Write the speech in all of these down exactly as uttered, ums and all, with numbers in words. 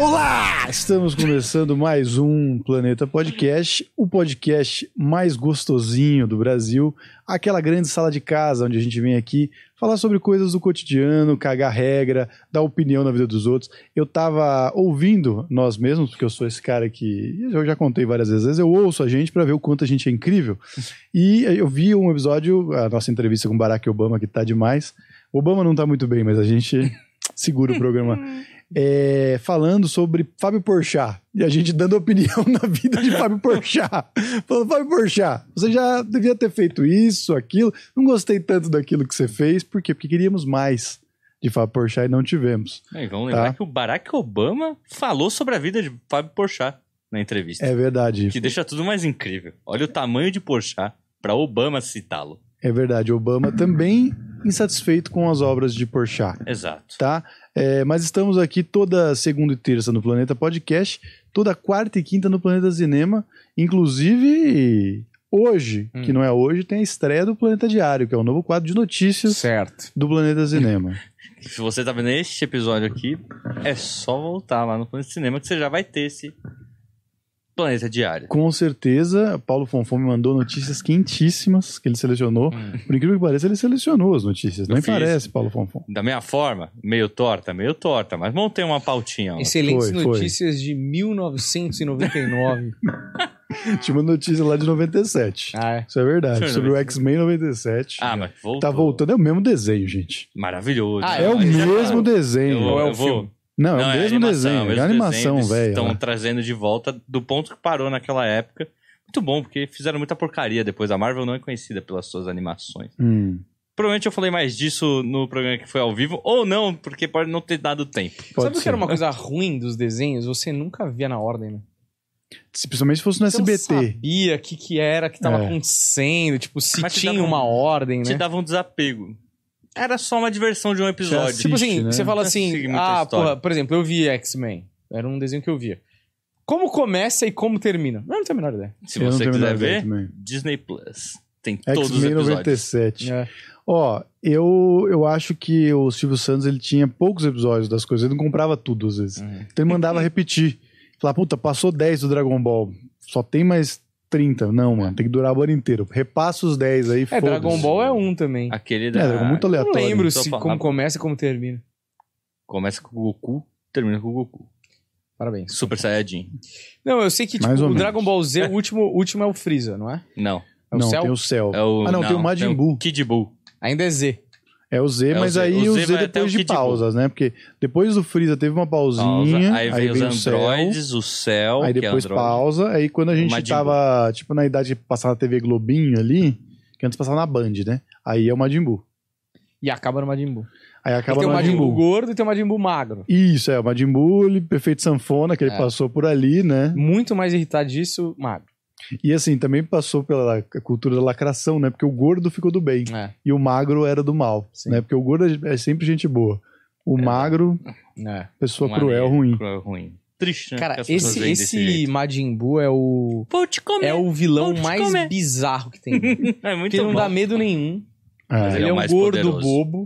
Olá! Estamos começando mais um Planeta Podcast, o podcast mais gostosinho do Brasil, aquela grande sala de casa onde a gente vem aqui falar sobre coisas do cotidiano, cagar regra, dar opinião na vida dos outros. Eu tava ouvindo nós mesmos, porque eu sou esse cara que eu já contei várias vezes, eu ouço a gente pra ver o quanto a gente é incrível. E eu vi um episódio, a nossa entrevista com Barack Obama, que tá demais. O Obama não tá muito bem, mas a gente segura o programa. É, falando sobre Fábio Porchat e a gente dando opinião na vida de Fábio Porchat. Falando, Fábio Porchat, você já devia ter feito isso, aquilo. Não gostei tanto daquilo que você fez. Por quê? Porque queríamos mais de Fábio Porchat e não tivemos. É, vamos lembrar tá? que o Barack Obama falou sobre a vida de Fábio Porchat na entrevista. É verdade. Que deixa tudo mais incrível. Olha o tamanho de Porchat para Obama citá-lo. É verdade. Obama também insatisfeito com as obras de Porchat. Exato. Tá? É, mas estamos aqui toda segunda e terça no Planeta Podcast, toda quarta e quinta no Planeta Cinema, inclusive hoje, hum. que não é hoje, tem a estreia do Planeta Diário, que é o novo quadro de notícias certo. do Planeta Cinema. Se você tá vendo este episódio aqui, é só voltar lá no Planeta Cinema que você já vai ter esse Planeta Diário. Com certeza, Paulo Fonfon me mandou notícias quentíssimas que ele selecionou. Hum. Por incrível que pareça, ele selecionou as notícias. Nem parece, Paulo Fonfon. Da minha forma, meio torta, meio torta, mas montei uma pautinha. Ó. Excelentes foi, notícias foi. de mil novecentos e noventa e nove. Tinha uma notícia lá de noventa e sete. Ah, é? Isso é verdade. Foi sobre noventa e sete. O X-Men noventa e sete. Ah, mas voltou. Tá voltando. É o mesmo desenho, gente. Maravilhoso. Ah, é, é o mesmo já... desenho. Eu, é eu o vou... filme. Não, Não, é o mesmo é desenho, é a animação, velho. Estão trazendo de volta do ponto que parou naquela época. Muito bom, porque fizeram muita porcaria depois. A Marvel não é conhecida pelas suas animações. Hum. Provavelmente eu falei mais disso no programa que foi ao vivo, ou não, porque pode não ter dado tempo. Pode Sabe o que era uma coisa ruim dos desenhos? Você nunca via na ordem, né? Principalmente se fosse no Você S B T. Não sabia o que, que era que tava é. acontecendo, tipo, se Mas tinha uma um, ordem, né? Te dava um desapego. Era só uma diversão de um episódio. Assiste, tipo assim, né? você fala assim, ah, porra, por exemplo, eu vi X-Men. Era um desenho que eu via. Como começa e como termina? Eu não tenho a menor ideia. Se eu você quiser ver, Disney Plus. Tem todos os episódios. noventa e sete. É. Ó, eu, eu acho que o Silvio Santos, ele tinha poucos episódios das coisas. Ele não comprava tudo, às vezes. Uhum. Então ele mandava repetir. Falar, puta, passou dez do Dragon Ball. Só tem mais trinta. Não, mano, tem que durar o ano inteiro. Repassa os dez aí, É, Dragon Ball é um também. Aquele da... É, Dragon muito aleatório. Eu não lembro se como começa e como termina. Começa com o Goku, termina com o Goku. Parabéns. Super Saiyajin. Não, eu sei que tipo, o Dragon Ball Z, o último, o último é o Freeza, não é? Não. É o não, Cell? tem o Cell. É o... Ah, não, não, tem o Majin Buu. Kid Buu. Ainda é Z. É o Z, é mas o Z. aí o Z, o Z depois de pausas, né? Porque depois do Freeza teve uma pausinha, pausa, aí, aí veio os veio androides, o Cell, aí depois que é pausa, aí quando a gente tava, tipo, na idade de passar na T V Globinho ali, que antes passava na Band, né? Aí é o Majin Buu. E acaba no Majin Buu. Aí acaba tem no o Majin Buu Buu gordo e tem o Majin Buu magro. Isso, é, o Majin Buu, ele, perfeito sanfona, que ele é. passou por ali, né? Muito mais irritadiço, magro. E assim, também passou pela cultura da lacração, né? Porque o gordo ficou do bem. É. E o magro era do mal, Sim. né? Porque o gordo é sempre gente boa. O é. magro, é. pessoa Uma cruel, ruim. Cruel, ruim. Triste, né? Cara, esse, esse Majin Buu é o... Vou te comer. É o vilão mais comer. bizarro que tem. É muito Porque ele não bom. dá medo nenhum. É. Ele, ele é um gordo poderoso. bobo.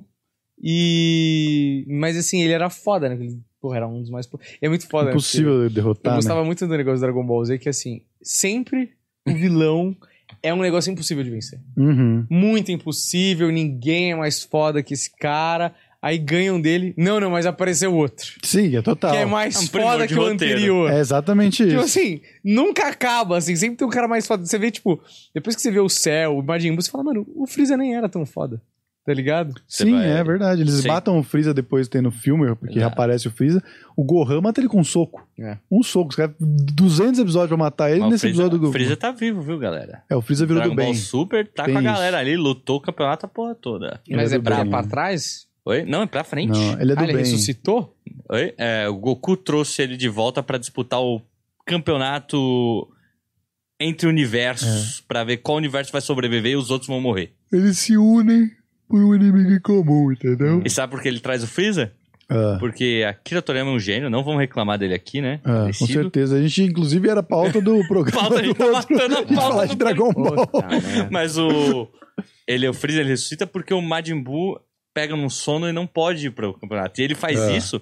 E... Mas assim, ele era foda, né? Ele, porra, era um dos mais... É muito foda, Impossível né? derrotar, Eu gostava né? muito do negócio do Dragon Ball Z, que assim, sempre o vilão é um negócio impossível de vencer. Uhum. Muito impossível, ninguém é mais foda que esse cara. Aí ganham dele. Não, não, mas apareceu outro. Sim, é total. Que é mais é um foda que o roteiro. anterior. É exatamente isso. Tipo assim, nunca acaba, assim. Sempre tem um cara mais foda. Você vê, tipo, depois que você vê o Cell, o Majin Buu, você fala, mano, o Freeza nem era tão foda. Tá ligado? Sim, vai... é verdade. Eles Sim. matam o Freeza depois tem no filme, porque é. aparece o Freeza. O Gohan mata ele com um soco. É. Um soco. Os caras duzentos episódios pra matar ele. Mas nesse Freeza, episódio do... O Freeza tá vivo, viu, galera? É, o Freeza virou Dragon do bem. Ball Super tá tem com a isso. galera ali, lutou o campeonato a porra toda. Mas é, é pra, bem, pra né? trás? Oi? Não, é pra frente. Não, ele é do ah, ele bem. ressuscitou? Oi? É, o Goku trouxe ele de volta pra disputar o campeonato entre universos, é. pra ver qual universo vai sobreviver e os outros vão morrer. Eles se unem por um inimigo em comum, entendeu? E sabe por que ele traz o Freeza? Ah. Porque Akira Toriyama é um gênio, não vamos reclamar dele aqui, né? Ah, com certeza. A gente, inclusive, era pauta do programa pauta, a gente do tá outro, matando a de pauta falar do de Dragon Ball. Puta, né? Mas o... Ele, o Freeza, ele ressuscita porque o Majin Buu pega num sono e não pode ir pro campeonato. E ele faz ah. isso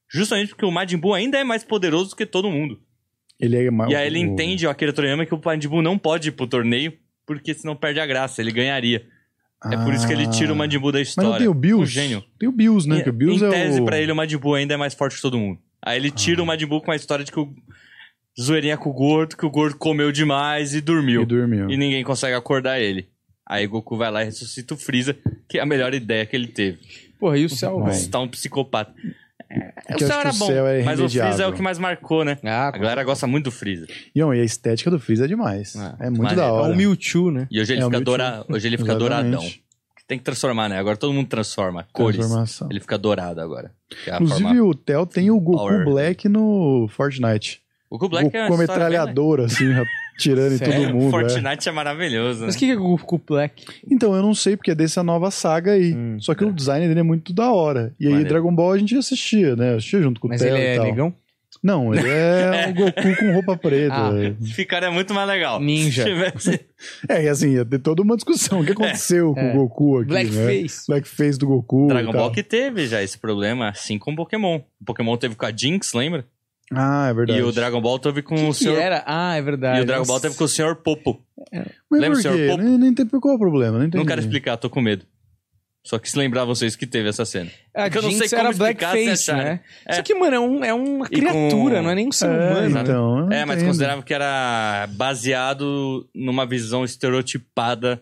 Justamente porque o Majin Buu ainda é mais poderoso do que todo mundo. Ele é mal, E aí ele o... entende, o Akira Toriyama, que o Majin Buu não pode ir pro torneio, porque senão perde a graça, ele ganharia. Ah, é por isso que ele tira o Majin Buu da história. Mas não tem o Bills? Um gênio. Tem o Bills, né? Em, que o Bills em é tese, o... pra ele, o Majin Buu ainda é mais forte que todo mundo. Aí ele tira Ah. o Majin Buu com a história de que o zoeirinha com o gordo, que o gordo comeu demais e dormiu. E dormiu. E ninguém consegue acordar ele. Aí Goku vai lá e ressuscita o Freeza, que é a melhor ideia que ele teve. Porra, e o céu, Vai. velho? Você tá um psicopata. É, que o eu céu acho era que o bom, céu é mas o Freeza é irremediável. o que mais marcou, né? Ah, A galera gosta muito do Freeza. E, não, e a estética do Freeza é demais. Ah, é muito maneiro. da é hora. um Mewtwo, né? E hoje ele É, o fica, Mewtwo. doura... hoje ele fica Exatamente. douradão. Tem que transformar, né? Agora todo mundo transforma. Cores. Transformação. Ele fica dourado agora. Que é a Inclusive, forma... o Theo tem o Goku Power. Black no Fortnite. O Goku Black Goku é uma com a história bem metralhadora, assim, tirando em Sério? todo legal. mundo. é. Fortnite é, maravilhoso, né? Mas o que que é o Goku Black? Então, eu não sei, porque é dessa nova saga aí. Hum, Só que o design dele é muito da hora. E aí, Maneiro. Dragon Ball a gente assistia, né? Assistia junto com Mas o Theo ele e é tal. negão? Não, ele é o Goku com roupa preta. Ah. Esse ficaria muito mais legal. Ninja. Se tivesse... É, e assim, ia ter toda uma discussão. O que aconteceu com É. o Goku aqui, né? Blackface. Blackface do Goku. Dragon e tal. Ball que teve já esse problema, assim como Pokémon. O Pokémon teve com a Jinx, lembra? Ah, é verdade. E o Dragon Ball teve com o Que senhor... era? Ah, é verdade. E o Dragon Nossa. Ball teve com o senhor Popo. Mas Lembra, por senhor quê? Popo? Nem, nem tem qual é o problema, não entendi. Não quero explicar, tô com medo. Só quis lembrar vocês que teve essa cena. A Porque eu não Jinx sei como era explicar se Blackface, acharem. né? É. Só que, mano, é, um, é uma E criatura, com- não é nem um ser É, humano. né? então, eu não É, mas entendo. considerava que era baseado numa visão estereotipada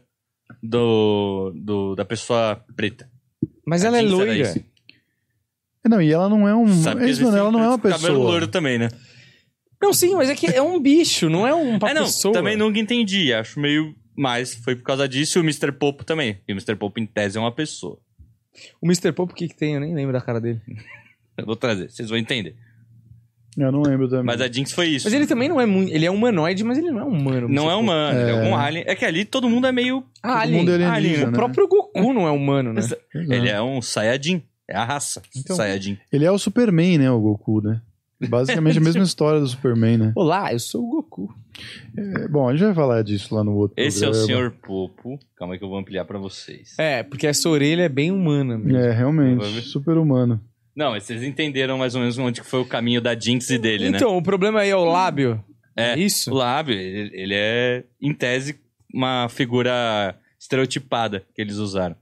do, do, da pessoa preta. Mas A ela é Jinx era loira. isso. Não, e ela não é um... Sabe é que isso, mano, ela não é uma existe cabelo pessoa. loiro também, né? Não, sim, mas é que é um bicho, não é uma É, não, pessoa. também nunca entendi. Acho meio... Mas foi por causa disso e o mister Popo também. E o mister Popo, em tese, é uma pessoa. O mister Popo, o que que tem? Eu nem lembro da cara dele. Eu vou trazer, vocês vão entender. Eu não lembro também. Mas a Jinx foi isso. Mas ele também não é muito... Ele é humanoide, mas ele não é humano. Não é um humano, ele é É. algum alien. É que ali todo mundo é meio... Ah, Todo mundo é alien. alienígena, alien. O né? próprio Goku não é humano, né? Pois é. Ele é um Saiyajin. É a raça. Então- Saiyajin. Ele é o Superman, né, o Goku, né? Basicamente a mesma história do Superman, né? Olá, eu sou o Goku. É, bom, a gente vai falar disso lá no outro Esse é o programa. senhor Popo. Calma aí que eu vou ampliar pra vocês. É, porque essa orelha é bem humana mesmo. É, realmente, Vamos ver. super humano. Não, vocês entenderam mais ou menos onde que foi o caminho da Jinx e dele, né? Então, o problema aí é o lábio. É, isso? O lábio, ele, ele é, em tese, uma figura estereotipada que eles usaram.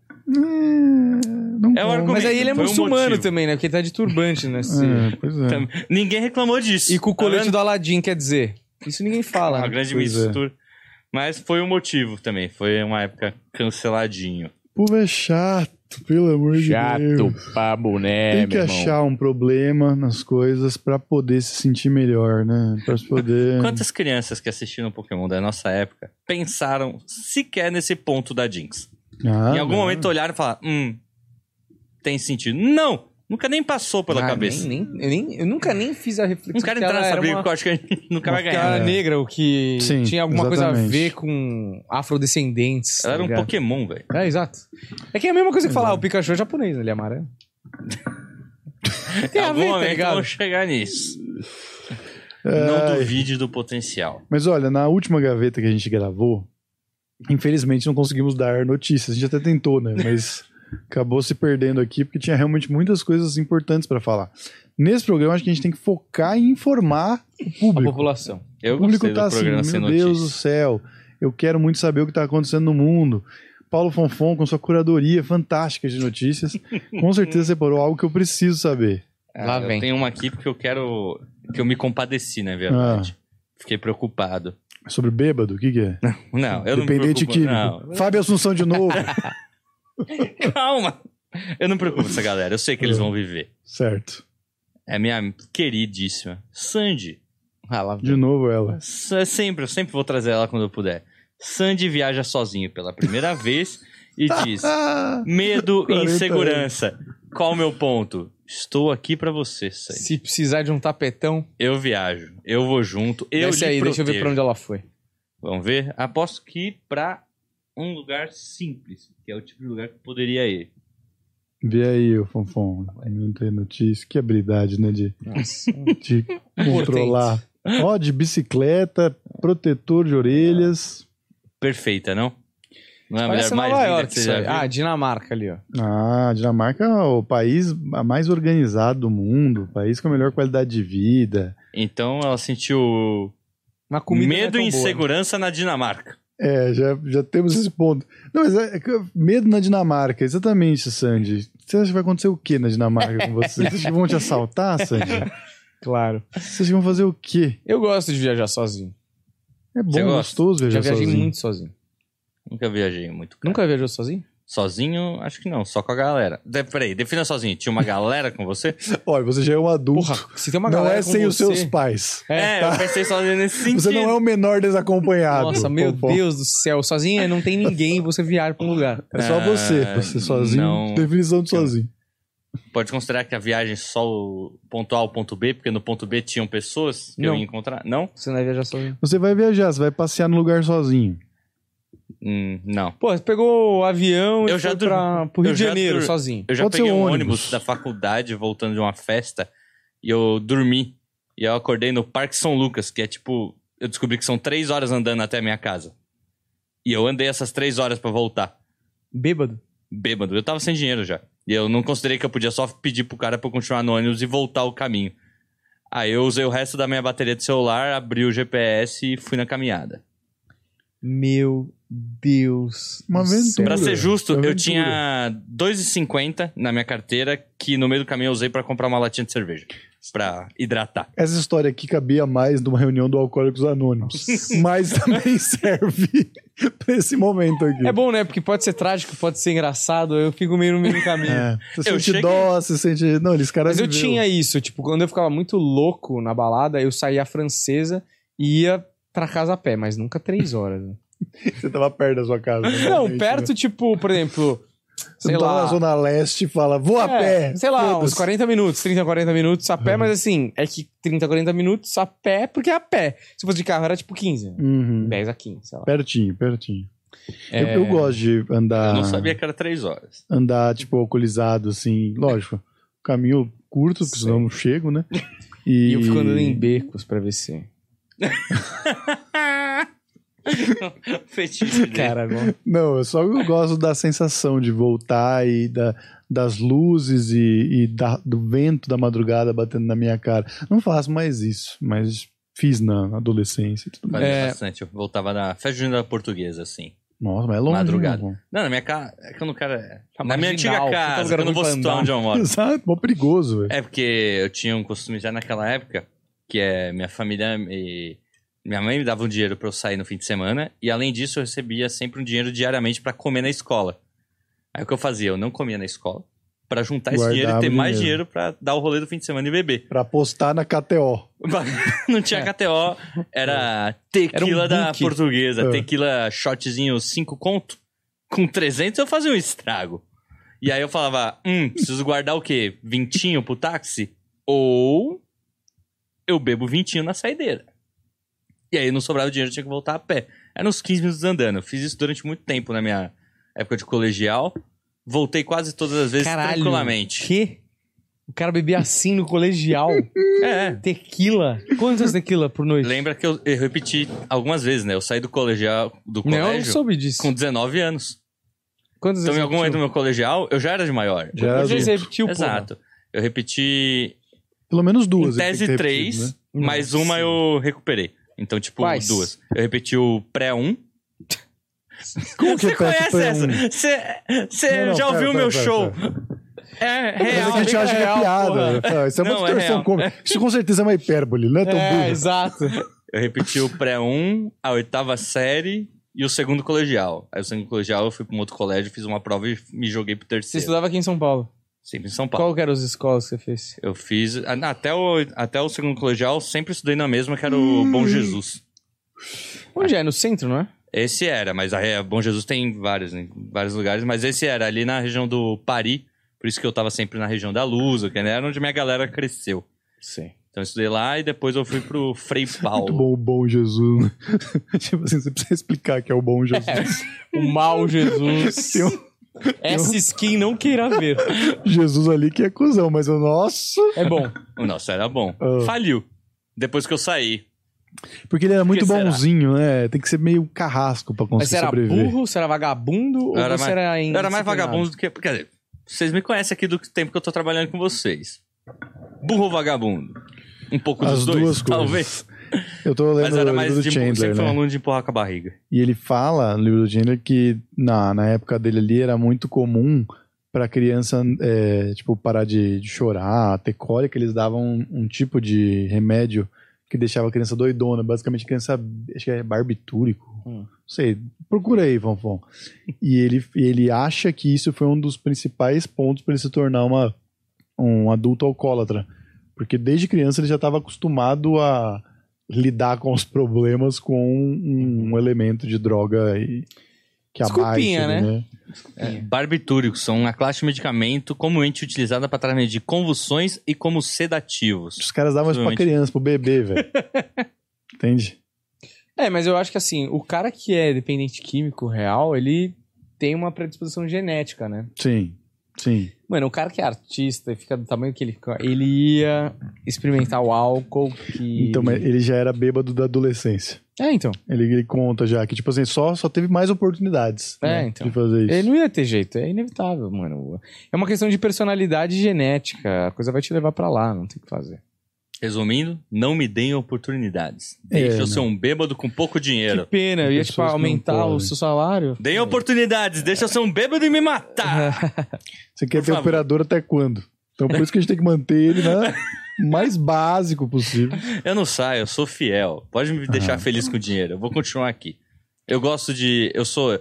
Não É o como. argumento. Mas aí ele é Foi um muçulmano motivo. também, né? Porque ele tá de turbante, né? Se- É, pois é. Tam- Ninguém reclamou disso. E com o Tá colete vendo? do Aladdin, quer dizer. Isso ninguém fala. Uma né? grande Pois é. mistura. Mas foi um motivo também. Foi uma época canceladinho. O povo é chato, pelo amor de Deus. pra boné, Tem que achar um problema nas coisas pra poder se sentir melhor, né? Pra se poder... Quantas crianças que assistiram Pokémon da nossa época pensaram sequer nesse ponto da Jinx? Ah, em algum não. momento olharam e falaram, hum, tem sentido. Não! Nunca nem passou pela Ah, cabeça. Nem, nem, eu, nem, eu nunca nem fiz a reflexão. Não quero que entrar ela nessa era briga, uma- porque eu acho que a gente nunca vai uma ganhar. cara É. negra, o que Sim, tinha alguma coisa a exatamente. ver com afrodescendentes. Ela tá era um ligado? Pokémon, velho. É, exato. É que é a mesma coisa que falar, o Pikachu é japonês, ele é amarelo. Tem Em a algum ver, tá momento ligado? vamos chegar nisso. Ai. Não duvide do potencial. Mas olha, na última gaveta que a gente gravou, infelizmente não conseguimos dar notícias. A gente até tentou, né? Mas acabou se perdendo aqui porque tinha realmente muitas coisas importantes pra falar. Nesse programa, acho que a gente tem que focar em informar o A público. população. Eu O público gostei tá do assim, programa meu sem Deus do notícias. céu, eu quero muito saber o que tá acontecendo no mundo. Paulo Fonfon, com sua curadoria fantástica de notícias, com certeza separou algo que eu preciso saber. Lá Ah, eu vem. tenho uma aqui porque eu quero... Que eu me compadeci, na verdade. Fiquei preocupado. Sobre bêbado, o que que é? Não, eu Dependente não me preocupo. químico. Não. Fábio Assunção de novo. Calma. Eu não me preocupo com essa galera. Eu sei que eles vão viver. Certo. É minha queridíssima Sandy. Ah, lá vem. De novo ela. É sempre, eu sempre vou trazer ela quando eu puder. Sandy viaja sozinho pela primeira vez e diz: Ah, medo e quarenta insegurança. Qual o meu ponto? Estou aqui pra você, Sandy. Se precisar de um tapetão, Eu viajo, eu vou junto, eu desce lhe aí, deixa eu ver protejo. pra onde ela foi. Vamos ver? Aposto que ir pra um lugar simples, que é o tipo de lugar que eu poderia ir. Vê aí, o Fonfon. Não tem notícia. Que habilidade, né? De, Nossa. de controlar. Ó, de bicicleta, protetor de orelhas. Perfeita, não? Não é a Parece mulher mais Nova linda York que você isso já aí. viu? Ah, Dinamarca ali, ó. Ah, a Dinamarca é o país mais organizado do mundo, o país com a melhor qualidade de vida. Então ela sentiu Uma comida não é medo tão e boa, né? insegurança na Dinamarca. É, já, já temos esse ponto. Não, mas é, é que medo na Dinamarca, exatamente, Sandy. Você acha que vai acontecer o que na Dinamarca com você? Você acha que vão te assaltar, Sandy? Claro. Você acha que vão fazer o quê? Eu gosto de viajar sozinho. É bom, Você gosta? gostoso viajar Já viajei sozinho. muito sozinho. Nunca viajei muito. Cara. Nunca viajou sozinho? Sozinho, acho que não, só com a galera. De, peraí, defina sozinho. Tinha uma galera com você? Olha, você já é um adulto. Porra, se tem uma não galera é com sem os você- seus pais. É, eu pensei sozinho nesse sentido. Você não é o menor desacompanhado. Nossa, meu Popó. Deus do céu. Sozinho não tem ninguém, você viaja pra um lugar. É só Ah, você, você sozinho. não. Definição de sozinho. Pode considerar que a viagem só o ponto A ao ponto B, porque no ponto B tinham pessoas que Não. eu ia encontrar? Não? Você não vai viajar sozinho. Você vai viajar, você vai passear no lugar sozinho. Hum, não. Pô, você pegou o avião Eu e já foi dur- pra, pro Rio eu de já Janeiro, dur- sozinho. Eu já Pode ser peguei um ônibus. ônibus da faculdade voltando de uma festa e eu dormi. E eu acordei no Parque São Lucas, que é tipo... Eu descobri que são três horas andando até a minha casa. E eu andei essas três horas pra voltar. Bêbado. Bêbado. Eu tava sem dinheiro já. E eu não considerei que eu podia só pedir pro cara pra eu continuar no ônibus e voltar o caminho. Aí eu usei o resto da minha bateria de celular, abri o G P S e fui na caminhada. Meu Deus. Uma do aventura. céu. Pra ser justo, Aventura. eu tinha dois reais e cinquenta na minha carteira, que no meio do caminho eu usei pra comprar uma latinha de cerveja. Pra hidratar. Essa história aqui cabia mais numa reunião do Alcoólicos Anônimos. Mas também serve pra esse momento aqui. É bom, né? Porque pode ser trágico, pode ser engraçado. Eu fico meio no meio do caminho. É, você Eu sente cheguei- dó, você sente... Não, eles caras Mas eu viveu. tinha isso, tipo, quando eu ficava muito louco na balada, eu saía francesa e ia pra casa a pé, mas nunca três horas. Né? Você tava perto da sua casa. Não, normalmente, perto, né? tipo, por exemplo, Você sei não tava lá. na Zona Leste e fala, vou a É, pé. sei lá, uns Foda-se. quarenta minutos, trinta, quarenta minutos a pé, Uhum. mas assim, é que trinta, quarenta minutos a pé, porque é a pé. Se fosse de carro, era tipo quinze, né? Uhum. dez a quinze, sei lá. Pertinho, pertinho. É. Eu, eu gosto de andar... Eu não sabia que era três horas. Andar, tipo, alcoolizado, assim. Lógico, caminho curto, porque senão eu não chego, né? E... E eu fico andando em becos pra ver se... Fetiche dele. Cara, agora... Não, eu só eu gosto da sensação de voltar e da, das luzes e, e da- do vento da madrugada batendo na minha cara. Não faço mais isso, mas fiz na na adolescência e tudo mais. Fazia É. bastante. Eu voltava na festa junina da portuguesa, assim. Nossa, mas é longe. Madrugada. Não. Não, na minha casa. É que eu não quero. Tá na minha antiga marginal, puta casa, lugar que eu não vou ruim pra situar andar. onde eu moro. Exato, mó perigoso, velho. É porque eu tinha um costume já naquela época, que é minha família e minha mãe me dava um dinheiro pra eu sair no fim de semana, e além disso eu recebia sempre um dinheiro diariamente pra comer na escola. Aí o que eu fazia? Eu não comia na escola, pra juntar esse Guardava dinheiro e ter mais dinheiro. dinheiro pra dar o rolê do fim de semana e beber. Pra apostar na K T O. Não tinha K T O, era tequila Era um da book. portuguesa, É. tequila shotzinho cinco conto. Com trezentos eu fazia um estrago. E aí eu falava, hum, preciso guardar o quê? Vintinho pro táxi? Ou eu bebo vintinho na saideira. E aí não sobrava dinheiro, eu tinha que voltar a pé. Era uns quinze minutos andando. Eu fiz isso durante muito tempo na minha época de colegial. Voltei quase todas as vezes Caralho. tranquilamente. Que? O cara bebia assim no colegial. É. Tequila. Quantas tequila por noite? Lembra que eu, eu repeti algumas vezes, né? Eu saí do colegial, do Não, eu não colégio soube disso. com dezenove anos. Quantas Então, em vezes algum momento do meu colegial, eu já era de maior. Já era Quantas vezes você adulto. repetiu, porra? Exato. Eu repeti Pelo menos duas. em ele tem tese que ter três, repetido, né? mais Nossa. uma eu recuperei. Então, tipo, Quais? duas. Eu repeti o pré um. Como que Você repete conhece pré essa? um? Você você Não, não, já pera, ouviu o pera, meu pera, show? pera. É Mas é real. que a gente bem acha que é real, piada. porra. Isso é uma Não, é distorção real. cômica. Isso com certeza é uma hipérbole, não é tão É, burro. exato. Eu repeti o pré um, a oitava série e o segundo colegial. Aí o segundo colegial eu fui pra um outro colégio, fiz uma prova e me joguei pro Você terceiro. estudava aqui em São Paulo. Sempre em São Paulo. Qual que eram as escolas que você fez? Eu fiz. ah, Até o, até o segundo colegial, sempre estudei na mesma, que era o Bom Jesus. Onde é? No centro, não é? Esse era, mas a é, Bom Jesus tem vários, em vários lugares, mas esse era ali na região do Pari, por isso que eu tava sempre na região da Lusa, que era onde minha galera cresceu. Sim. Então eu estudei lá e depois eu fui pro Frei Paulo. Muito bom o bom Jesus. né? Tipo assim, você precisa explicar que é o bom Jesus. O mau Jesus. Tem um Essa skin não queira ver. Jesus ali que é cuzão, mas o nosso... É bom. O nosso era bom. Ah. Faliu. Depois que eu saí. Porque ele era muito será? bonzinho, né? Tem que ser meio carrasco pra Mas conseguir você era sobreviver. burro, você era vagabundo ou Eu era você mais- era Eu era mais indisciplinado? vagabundo do que... Quer dizer, vocês me conhecem aqui do tempo que eu tô trabalhando com vocês. Burro ou vagabundo? Um pouco dos As dois, duas talvez. coisas. Eu tô lendo Mas era o mais livro de... do Chandler, sempre foi um né? aluno de empurrar com a barriga. E ele fala no livro do Chandler que na, na época dele ali era muito comum pra criança, é, tipo, parar de, de chorar, ter cólica. Eles davam um, um tipo de remédio que deixava a criança doidona. Basicamente, a criança, acho que é barbitúrico. Hum. Não sei, procura aí, Fonfon. E ele, ele acha que isso foi um dos principais pontos pra ele se tornar uma, um adulto alcoólatra. Porque desde criança ele já estava acostumado a lidar com os problemas com um, um elemento de droga e, que Desculpinha, abaixa, né? É, barbitúricos são uma classe de medicamento comumente utilizada para tratamento de convulsões e como sedativos. Os caras davam isso pra Provavelmente. criança, pro bebê, velho. Entende? É, mas eu acho que assim, o cara que é dependente químico real, ele tem uma predisposição genética, né? Sim, sim. Mano, o cara que é artista e fica do tamanho que ele fica, ele ia experimentar o álcool que... Então, mas ele já era bêbado da adolescência. É, então. Ele, ele conta já que, tipo assim, só, só teve mais oportunidades É, né, então. de fazer isso. Ele não ia ter jeito, é inevitável, mano. É uma questão de personalidade genética, a coisa vai te levar pra lá, não tem o que fazer. Resumindo, não me deem oportunidades. É, Deixa eu não. ser um bêbado com pouco dinheiro. Que pena, eu ia, tipo, Pessoas que não aumentar o podem. seu salário. Deem oportunidades, deixa eu ser um bêbado e me matar. Você quer Por ter favor. operador até quando? Então por isso que a gente tem que manter ele né, mais básico possível. Eu não saio, eu sou fiel. Pode me deixar Ah. feliz com o dinheiro. Eu vou continuar aqui. Eu gosto de. Eu sou.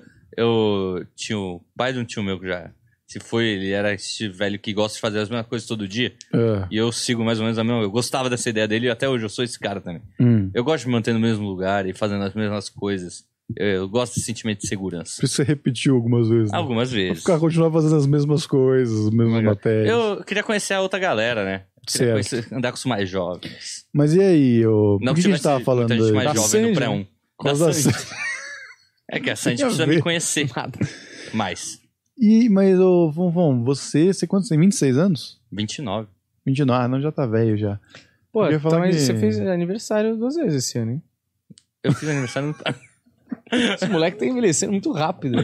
Eu tinha o pai de um tio meu que já se foi, ele era esse velho que gosta de fazer as mesmas coisas todo dia. É. E eu sigo mais ou menos a mesma. Eu gostava dessa ideia dele e até hoje eu sou esse cara também. Hum. Eu gosto de me manter no mesmo lugar e fazendo as mesmas coisas. Eu, eu gosto desse sentimento de segurança. Por isso você repetiu algumas vezes. Né? Algumas Pra vezes. ficar continuar fazendo as mesmas coisas, as mesmas matérias. Eu queria conhecer a outra galera, né? Queria Certo. conhecer, andar com os mais jovens. Mas e aí, ô, Não por que, que a gente tivesse tava falando muita gente aí? mais Da jovem no Sandy, pré né? um. Por Da causa da Sandy. É que a Sandy Tem a precisa ver. me conhecer Nada. mais. E, mas, ô, Fonfon, você, você quantos tem? vinte e seis anos? vinte e nove. vinte e nove, ah, não, já tá velho já. Pô, Eu ia então, falar mas que- você fez aniversário duas vezes esse ano, hein? Eu fiz aniversário no... Esse moleque tá envelhecendo muito rápido.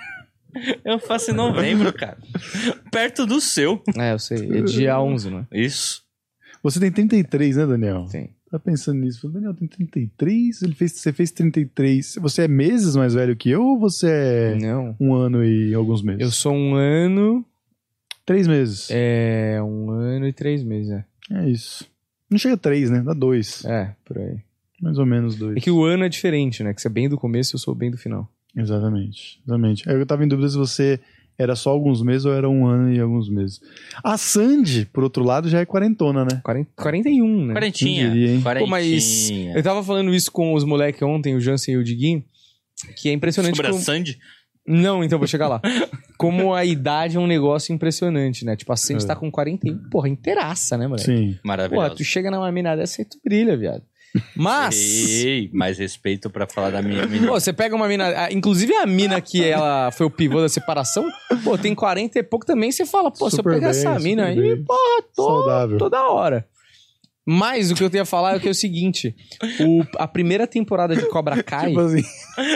Eu faço em novembro, cara. Perto do seu. É, eu sei. É dia onze, né? Isso. Você tem trinta e três, né, Daniel? Tem. Tá pensando nisso. Falei, Daniel, tem trinta e três? Ele fez, você fez trinta e três. Você é meses mais velho que eu ou você é Não. um ano e alguns meses? Eu sou um ano. Três meses. É. Um ano e três meses, é. É isso. Não chega a três, né? Dá dois. É, por aí. Mais ou menos dois. É que o ano é diferente, né? Que você é bem do começo e eu sou bem do final. Exatamente. Exatamente. Eu tava em dúvida se você era só alguns meses ou era um ano e alguns meses. A Sandy, por outro lado, já é quarentona, né? quarenta, quarenta e um, né? Quarentinha. Quem diria, hein? Pô, mas Quarentinha. eu tava falando isso com os moleques ontem, o Jansen e o Diguinho, que é impressionante Sobre a como... Sandy? Não, então vou chegar lá. Como a idade é um negócio impressionante, né? Tipo, a Sandy É. tá com quarenta e um, porra, inteiraça, né, moleque? Sim. Maravilhoso. Porra, tu chega numa mina dessa e tu brilha, viado. Mas... Ei, mais respeito pra falar da minha menina. Pô, você pega uma mina... a- Inclusive a mina que ela foi o pivô da separação, pô, tem quarenta e pouco também, você fala, pô, se eu Super pegar bem, essa mina super aí, bem. porra, tô Saudável. toda hora. Mas o que eu tenho a falar é que é o seguinte, o, a primeira temporada de Cobra Kai... Tipo assim,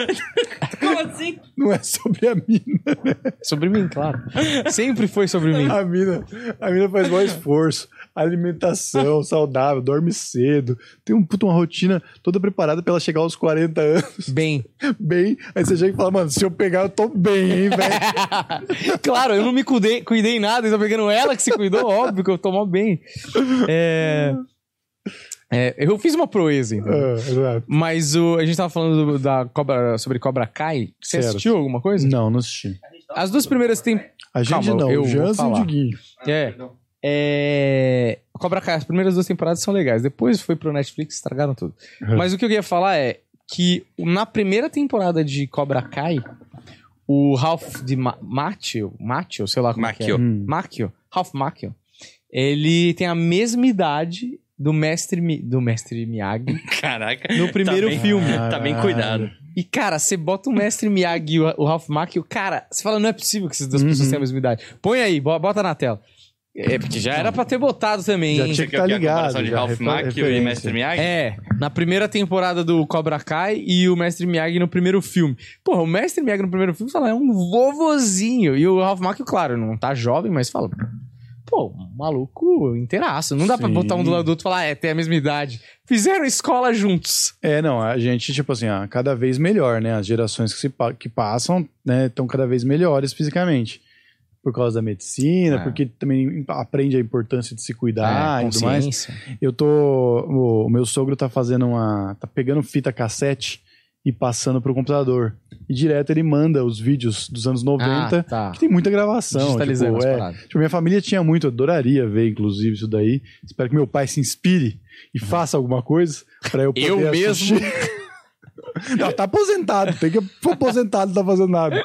Como assim? não é sobre a mina. Sobre mim, claro. Sempre foi sobre mim. A mina, a mina faz maior esforço. Alimentação saudável, dorme cedo. Tem um, puta, uma rotina toda preparada pra ela chegar aos quarenta anos Bem. bem. Aí você chega e fala, mano, se eu pegar, eu tô bem, hein, velho? Claro, eu não me cuidei, cuidei nada, então pegando ela que se cuidou, óbvio que eu tô mal bem. É, é, eu fiz uma proeza, então. Ah, exato. Mas o, a gente tava falando do- da Cobra, sobre Cobra Kai. Você Certo. assistiu alguma coisa? Não, não assisti. As duas primeiras tem. A gente Calma, não, eu o vou Jansen e o falar. Diguinho. É. É. Cobra Kai, as primeiras duas temporadas são legais. Depois foi pro Netflix, estragaram tudo. Mas o que eu queria falar é que na primeira temporada de Cobra Kai, o Ralph de Ma Macchio, Macchio, sei lá como é que é. Macchio. Hum. Macchio, Ralph Macchio, ele tem a mesma idade do mestre, Mi- do mestre Miyagi Caraca. no primeiro tá bem, filme. Tá bem cuidado. E, cara, você bota o mestre Miyagi e o, o Ralph Macchio, cara, você fala, não é possível que essas duas Uhum. pessoas tenham a mesma idade. Põe aí, bo- bota na tela. É, porque já era pra ter botado também, Já hein? tinha Você que tá quer a ligado, comparação de já, Ralph refer- Macchio e referência. Mestre Miyagi? É, na primeira temporada do Cobra Kai e o Mestre Miyagi no primeiro filme. Porra, o Mestre Miyagi no primeiro filme fala, é um vovozinho. E o Ralph Macchio, claro, não tá jovem, mas fala, pô, maluco inteiraço. Não dá pra Sim. botar um do lado do outro e falar, ah, é, tem a mesma idade. Fizeram escola juntos. É, não, a gente, tipo assim, ah, cada vez melhor, né? As gerações que, se, pa- que passam, né, estão cada vez melhores fisicamente. Por causa da medicina, É. porque também aprende a importância de se cuidar É, e tudo mais. consciência. Eu tô. O, o meu sogro tá fazendo uma. Tá pegando fita cassete e passando pro computador. E direto ele manda os vídeos dos anos noventa, Ah, tá. que tem muita gravação. Digitalizando Tipo, as é, paradas. tipo, minha família tinha muito, eu adoraria ver, inclusive, isso daí. Espero que meu pai se inspire e faça alguma coisa pra eu poder Eu assistir. mesmo? Não, tá aposentado, tem que for aposentado, não tá fazendo nada.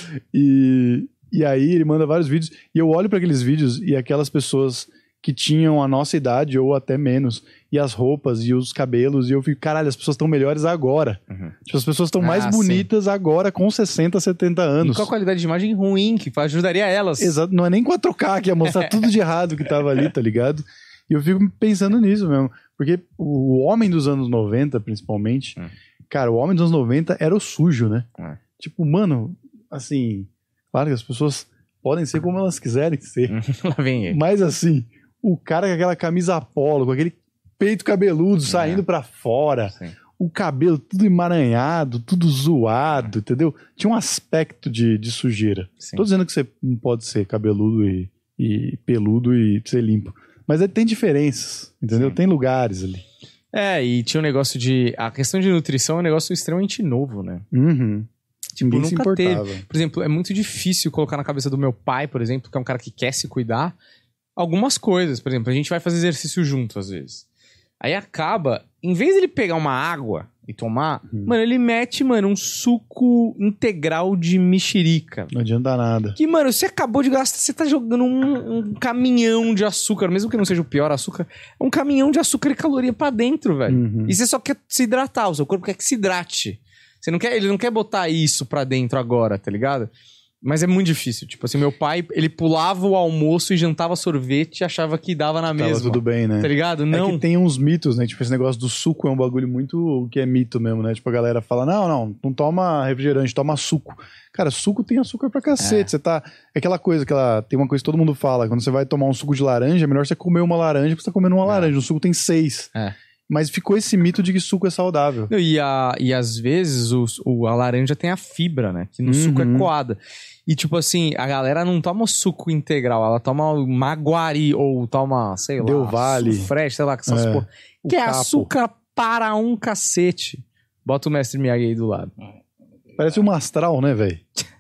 E, e aí ele manda vários vídeos, e eu olho pra aqueles vídeos e aquelas pessoas que tinham a nossa idade ou até menos, e as roupas e os cabelos, e eu fico, caralho, as pessoas estão melhores agora. Uhum. Tipo, as pessoas estão mais Ah, bonitas agora com sessenta, setenta E anos. com a qualidade de imagem ruim, que ajudaria elas. Exato, não é nem quatro K que ia mostrar tudo de errado que tava ali, tá ligado? E eu fico pensando nisso mesmo, porque o homem dos anos noventa, principalmente, Hum. cara, o homem dos anos noventa era o sujo, né? É. Tipo, mano, assim, claro que as pessoas podem ser como elas quiserem ser, Lá vem ele. mas assim, o cara com aquela camisa polo, com aquele peito cabeludo saindo pra fora, Sim. o cabelo tudo emaranhado, tudo zoado, entendeu? Tinha um aspecto de, de sujeira. Sim. Tô dizendo que você não pode ser cabeludo e, e peludo e ser limpo. Mas é, tem diferenças, entendeu? Sim. Tem lugares ali. É, e tinha um negócio de... A questão de nutrição é um negócio extremamente novo, né? Uhum. Tipo, Ninguém se nunca teve. importava. Por exemplo, é muito difícil colocar na cabeça do meu pai, por exemplo, que é um cara que quer se cuidar, algumas coisas. Por exemplo, a gente vai fazer exercício junto, às vezes. Aí acaba, em vez de ele pegar uma água e tomar, Hum. mano, ele mete, mano, um suco integral de mexerica. Não adianta nada. Que, mano, você acabou de gastar, você tá jogando um, um caminhão de açúcar, mesmo que não seja o pior açúcar, é um caminhão de açúcar e caloria pra dentro, velho. Uhum. E você só quer se hidratar, o seu corpo quer que se hidrate. Você não quer, ele não quer botar isso pra dentro agora, tá ligado? Mas é muito difícil. Tipo assim, meu pai, ele pulava o almoço e jantava sorvete e achava que dava na Tava mesma. tudo bem, né? Tá ligado? É Não. que tem uns mitos, né? Tipo, esse negócio do suco é um bagulho muito que é mito mesmo, né? Tipo, a galera fala, não, não, não toma refrigerante, toma suco. Cara, suco tem açúcar pra cacete. É. Você tá... É aquela coisa, aquela... tem uma coisa que todo mundo fala, quando você vai tomar um suco de laranja, é melhor você comer uma laranja porque você tá comendo uma É. laranja. O suco tem seis. É. Mas ficou esse mito de que suco é saudável. Não, E, a, e às vezes o, o- a laranja tem a fibra, né? Que no suco é Uhum. coada. E tipo assim, a galera não toma o suco integral, ela toma o maguari ou toma, sei lá, Del Valle. sufrete, sei lá, que essas É, porra. o Que é capo. açúcar para um cacete. Bota o mestre Miyagi aí do lado. Parece um Mastral, né, velho?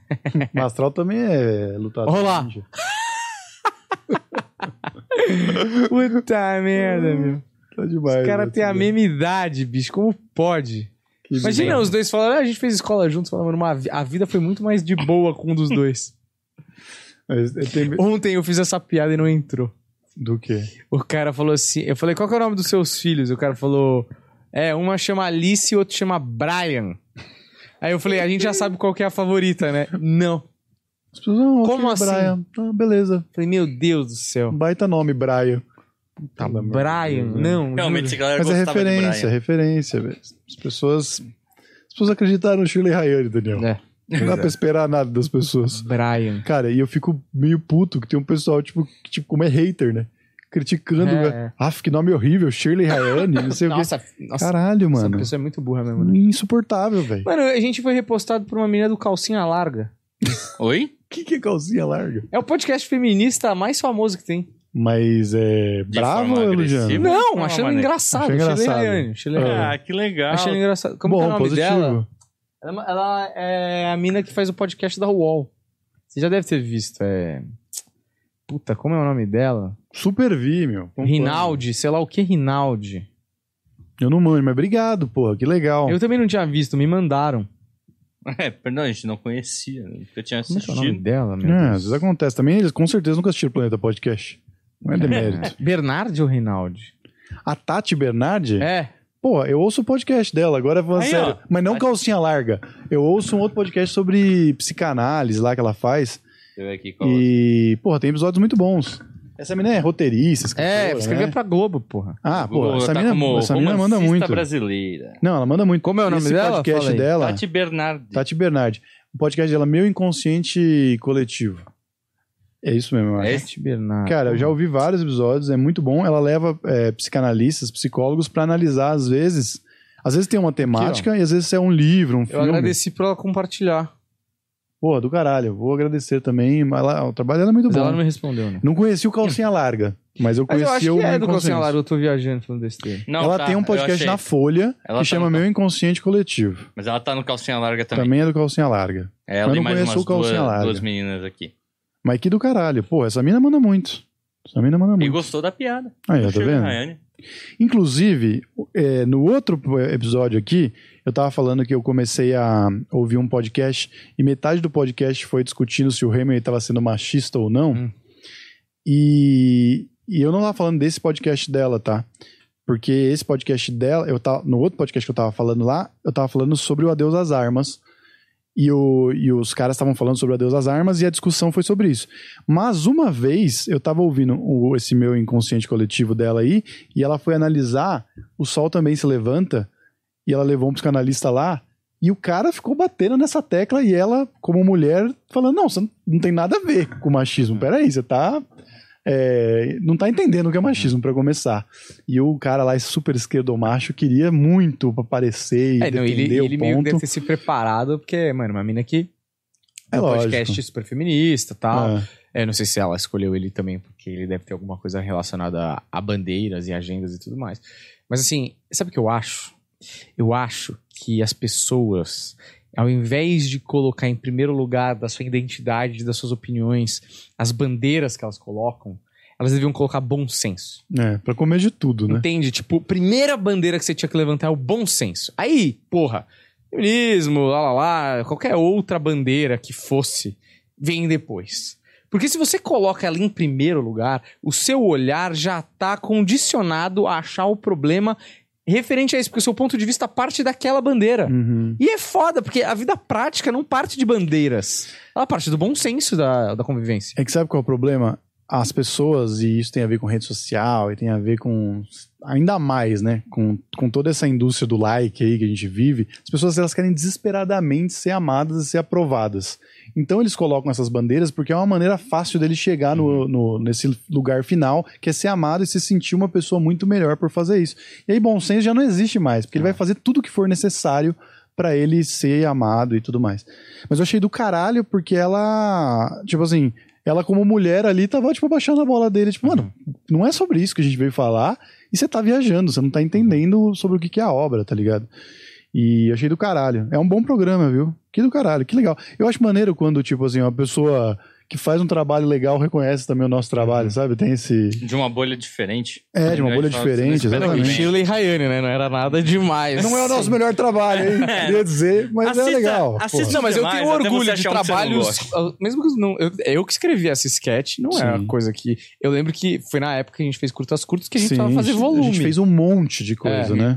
Mastral também é lutador. Olá. ninja. Puta merda, meu. Tá demais. Os caras né, têm a tudo mesma idade, bicho. Como pode? Que Imagina bizarro. os dois falando, ah, a gente fez escola juntos, falando, mano, uma vi- a vida foi muito mais de boa com um dos dois. Mas é- tem- Ontem eu fiz essa piada e não entrou. Do quê? O cara falou assim, eu falei, qual que é o nome dos seus filhos? O cara falou, é, uma chama Alice e outro chama Brian. Aí eu falei, a gente já sabe qual que é a favorita, né? Não. As pessoas, não, Como ok, assim? Brian. Ah, beleza. Eu falei, meu Deus do céu. Baita nome, Brian. Tá, Pelo amor de Brian, Deus, né? não. Realmente, juro. essa galera Mas é gostava de referência, Brian. referência, velho. As pessoas. As pessoas acreditaram no Shirley Hayane, Daniel. É, Não dá pra esperar nada das pessoas. Brian. Cara, e eu fico meio puto que tem um pessoal, tipo, que, tipo como é hater, né? Criticando. É. Ah, que nome horrível, Shirley Hayane, não sei o quê. Nossa, nossa, Caralho, essa mano. pessoa é muito burra mesmo, né? Insuportável, velho. O Mano, a gente foi repostado por uma menina do Calcinha Larga. Oi? que, que é calcinha larga? É o podcast feminista mais famoso que tem. Mas é. De Bravo forma ou elogiando? agressiva? Não, Não, achando mané. engraçado. Achei Shirley engraçado. Hayane, Shirley É. Hayane. Ah, que legal. Achando engraçado. Como que é o Bom, nome positivo. dela? Ela, ela é a mina que faz o podcast da U O L. Você já deve ter visto. É. Puta, como é o nome dela? Super vi, meu. Acompanho. Rinaldi, sei lá o que Rinaldi. Eu não manjo, mas obrigado, porra. Que legal. Eu também não tinha visto, me mandaram. É, perdão, a gente não conhecia. Nunca tinha Como é que é o nome assistido. dela, meu É, às Deus? vezes acontece. Também eles com certeza nunca assistiram o Planeta Podcast. Não é demérito. Bernardi ou Rinaldi? A Tati Bernardi? É. Pô, eu ouço o podcast dela, agora falando Aí, sério. ó. Mas não calcinha larga. Eu ouço um outro podcast sobre psicanálise lá que ela faz. Deixa eu ver aqui qual E, porra, tem episódios muito bons. Essa menina é roteirista, escritora, É, escrevia né? pra Globo, porra. Ah, pô, Google essa tá mina, como essa mina manda romancista muito. brasileira. Não, ela manda muito. Como é o nome Esse dela? podcast Fala aí. dela, Tati Bernardi. Tati Bernardi. O podcast dela, Meu Inconsciente Coletivo. É isso mesmo, eu acho. É Tati Bernardi. Cara, eu já ouvi vários episódios, é muito bom. Ela leva é, psicanalistas, psicólogos pra analisar, às vezes. Às vezes tem uma temática e às vezes é um livro, um Eu filme. agradeci por ela compartilhar. Pô, do caralho. Vou agradecer também. Mas ela- o trabalho dela é muito Mas bom. ela não me respondeu, né? Não conheci o Calcinha Larga, mas eu Mas eu conheci acho o que é Meu do Calcinha Inconsciente. Larga, eu tô viajando falando besteira. Não, Ela tá, tem um eu podcast achei. na Folha Ela que tá chama no- Meu Inconsciente Coletivo. Mas ela tá no Calcinha Larga também. Também é do Calcinha Larga. É ela Mas e não mais conheço umas o Calcinha duas, Larga. duas meninas aqui. Mas que do caralho. Pô, essa mina manda muito. Essa mina manda E muito. gostou da piada. Aí, ó, tá Chega, vendo? Rayane. Inclusive, é, no outro episódio aqui, eu tava falando que eu comecei a ouvir um podcast e metade do podcast foi discutindo se o Hemingway estava sendo machista ou não. Hum. E, e eu não tava falando desse podcast dela, tá? Porque esse podcast dela, eu tava, no outro podcast que eu tava falando lá, eu tava falando sobre o Adeus às Armas. E, o, e os caras estavam falando sobre o Adeus às Armas e a discussão foi sobre isso. Mas uma vez eu tava ouvindo o, esse meu inconsciente coletivo dela aí, e ela foi analisar O Sol Também Se Levanta, e ela levou um psicanalista lá, e o cara ficou batendo nessa tecla, e ela, como mulher, falando, não, você não, não tem nada a ver com machismo, peraí, você tá... é, não tá entendendo o que é machismo, pra começar. E o cara lá, esse super esquerdomacho, queria muito aparecer e É, não, defender ele, o ele meio que ponto. deve ter se preparado, porque, mano, uma mina que É um lógico. podcast super feminista e tal. É. É, não sei se ela escolheu ele também, porque ele deve ter alguma coisa relacionada a, a bandeiras e agendas e tudo mais. Mas assim, sabe o que eu acho? Eu acho que as pessoas, ao invés de colocar em primeiro lugar da sua identidade, das suas opiniões, as bandeiras que elas colocam, elas deviam colocar bom senso. É, pra comer de tudo, né? Entende? Tipo, primeira bandeira que você tinha que levantar é o bom senso. Aí, porra, feminismo, lá lá lá, qualquer outra bandeira que fosse, vem depois. Porque se você coloca ela em primeiro lugar, o seu olhar já tá condicionado a achar o problema referente a isso, porque o seu ponto de vista parte daquela bandeira. Uhum. E é foda, porque a vida prática não parte de bandeiras. Ela parte do bom senso da, da convivência. É que sabe qual é o problema? As pessoas, e isso tem a ver com rede social, e tem a ver com, ainda mais, né, com, com toda essa indústria do like aí que a gente vive, as pessoas elas querem desesperadamente ser amadas e ser aprovadas. Então eles colocam essas bandeiras porque é uma maneira fácil deles chegar no, no, nesse lugar final, que é ser amado e se sentir uma pessoa muito melhor por fazer isso. E aí bom senso já não existe mais, porque ele vai fazer tudo o que for necessário pra ele ser amado e tudo mais. Mas eu achei do caralho porque ela, tipo assim... Ela, como mulher ali, tava, tipo, abaixando a bola dele. Tipo, mano, não é sobre isso que a gente veio falar. E você tá viajando, você não tá entendendo sobre o que que é a obra, tá ligado? E achei do caralho. É um bom programa, viu? Que do caralho, que legal. Eu acho maneiro quando, tipo assim, uma pessoa que faz um trabalho legal reconhece também o nosso trabalho, sabe? Tem esse... De uma bolha diferente. É, de uma bolha diferente, exatamente. Shirley e Rayane, né? Não era nada demais. Não é o nosso melhor trabalho, hein? Queria dizer, mas Assista- é legal. assista- pô. Não, mas eu demais, tenho até orgulho você de achar um que você não trabalhos. Mesmo que não. Eu, eu que escrevi essa sketch, não é Sim. uma coisa que. Eu lembro que foi na época que a gente fez curtas curtas que a gente Sim, precisava fazer volume. A gente fez um monte de coisa, É. né?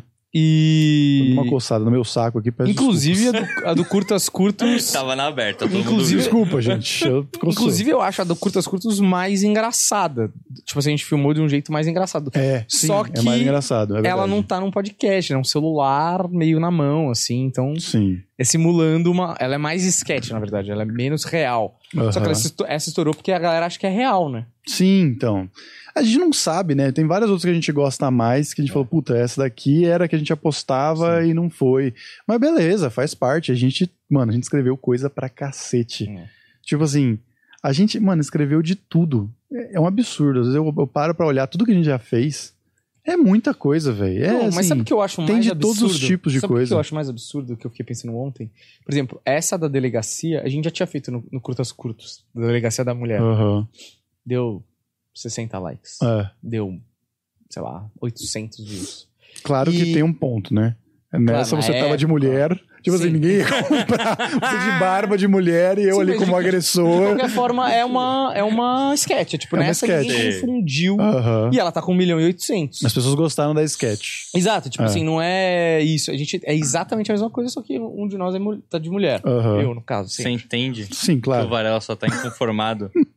E. Uma coçada no meu saco aqui. peço Inclusive, a desculpas. do, a do Curtas Curtos. Tava na aberta, todo Inclusive- mundo viu. Desculpa, gente. Eu coçou. Inclusive, eu acho a do Curtas Curtos mais engraçada. Tipo assim, a gente filmou de um jeito mais engraçado. É, sim, Só é que mais engraçado. É Ela verdade. não tá num podcast, é um celular meio na mão, assim. Então, Sim. é simulando uma. Ela é mais sketch, na verdade. Ela é menos real. Só que Aham. ela, esto- essa estourou porque a galera acha que é real, né? Sim, então. A gente não sabe, né? Tem várias outras que a gente gosta mais, que a gente falou, puta, essa daqui era a que a gente apostava e não foi. Mas beleza, faz parte. A gente, mano, a gente escreveu coisa pra cacete. É. Tipo assim, a gente, mano, escreveu de tudo. É, é um absurdo. Às vezes eu, eu paro pra olhar tudo que a gente já fez. É muita coisa, velho. É, Não, mas assim, sabe o que eu acho mais tem de absurdo? todos os tipos de sabe o coisa. que eu acho mais absurdo que eu fiquei pensando ontem? Por exemplo, essa da delegacia, a gente já tinha feito no, no Curtas Curtos, da delegacia da mulher. Aham. Deu sessenta likes. É. Deu, sei lá, oitocentos views. Claro E- que tem um ponto, né? Nessa Claro, você na tava de época. mulher. Tipo assim, Sim. ninguém ia comprar você de barba de mulher e eu Sim, ali mas como de- De agressor. qualquer forma, é uma, é uma sketch. Tipo, É uma nessa sketch. ninguém confundiu. Aham. E ela tá com um milhão e oitocentos. As pessoas gostaram da sketch. Exato, tipo É. assim, não é isso. A gente é exatamente a mesma coisa, só que um de nós é, mul- tá de mulher. Aham. Eu, no caso, sim. Você entende Sim, que o claro. Varela só tá inconformado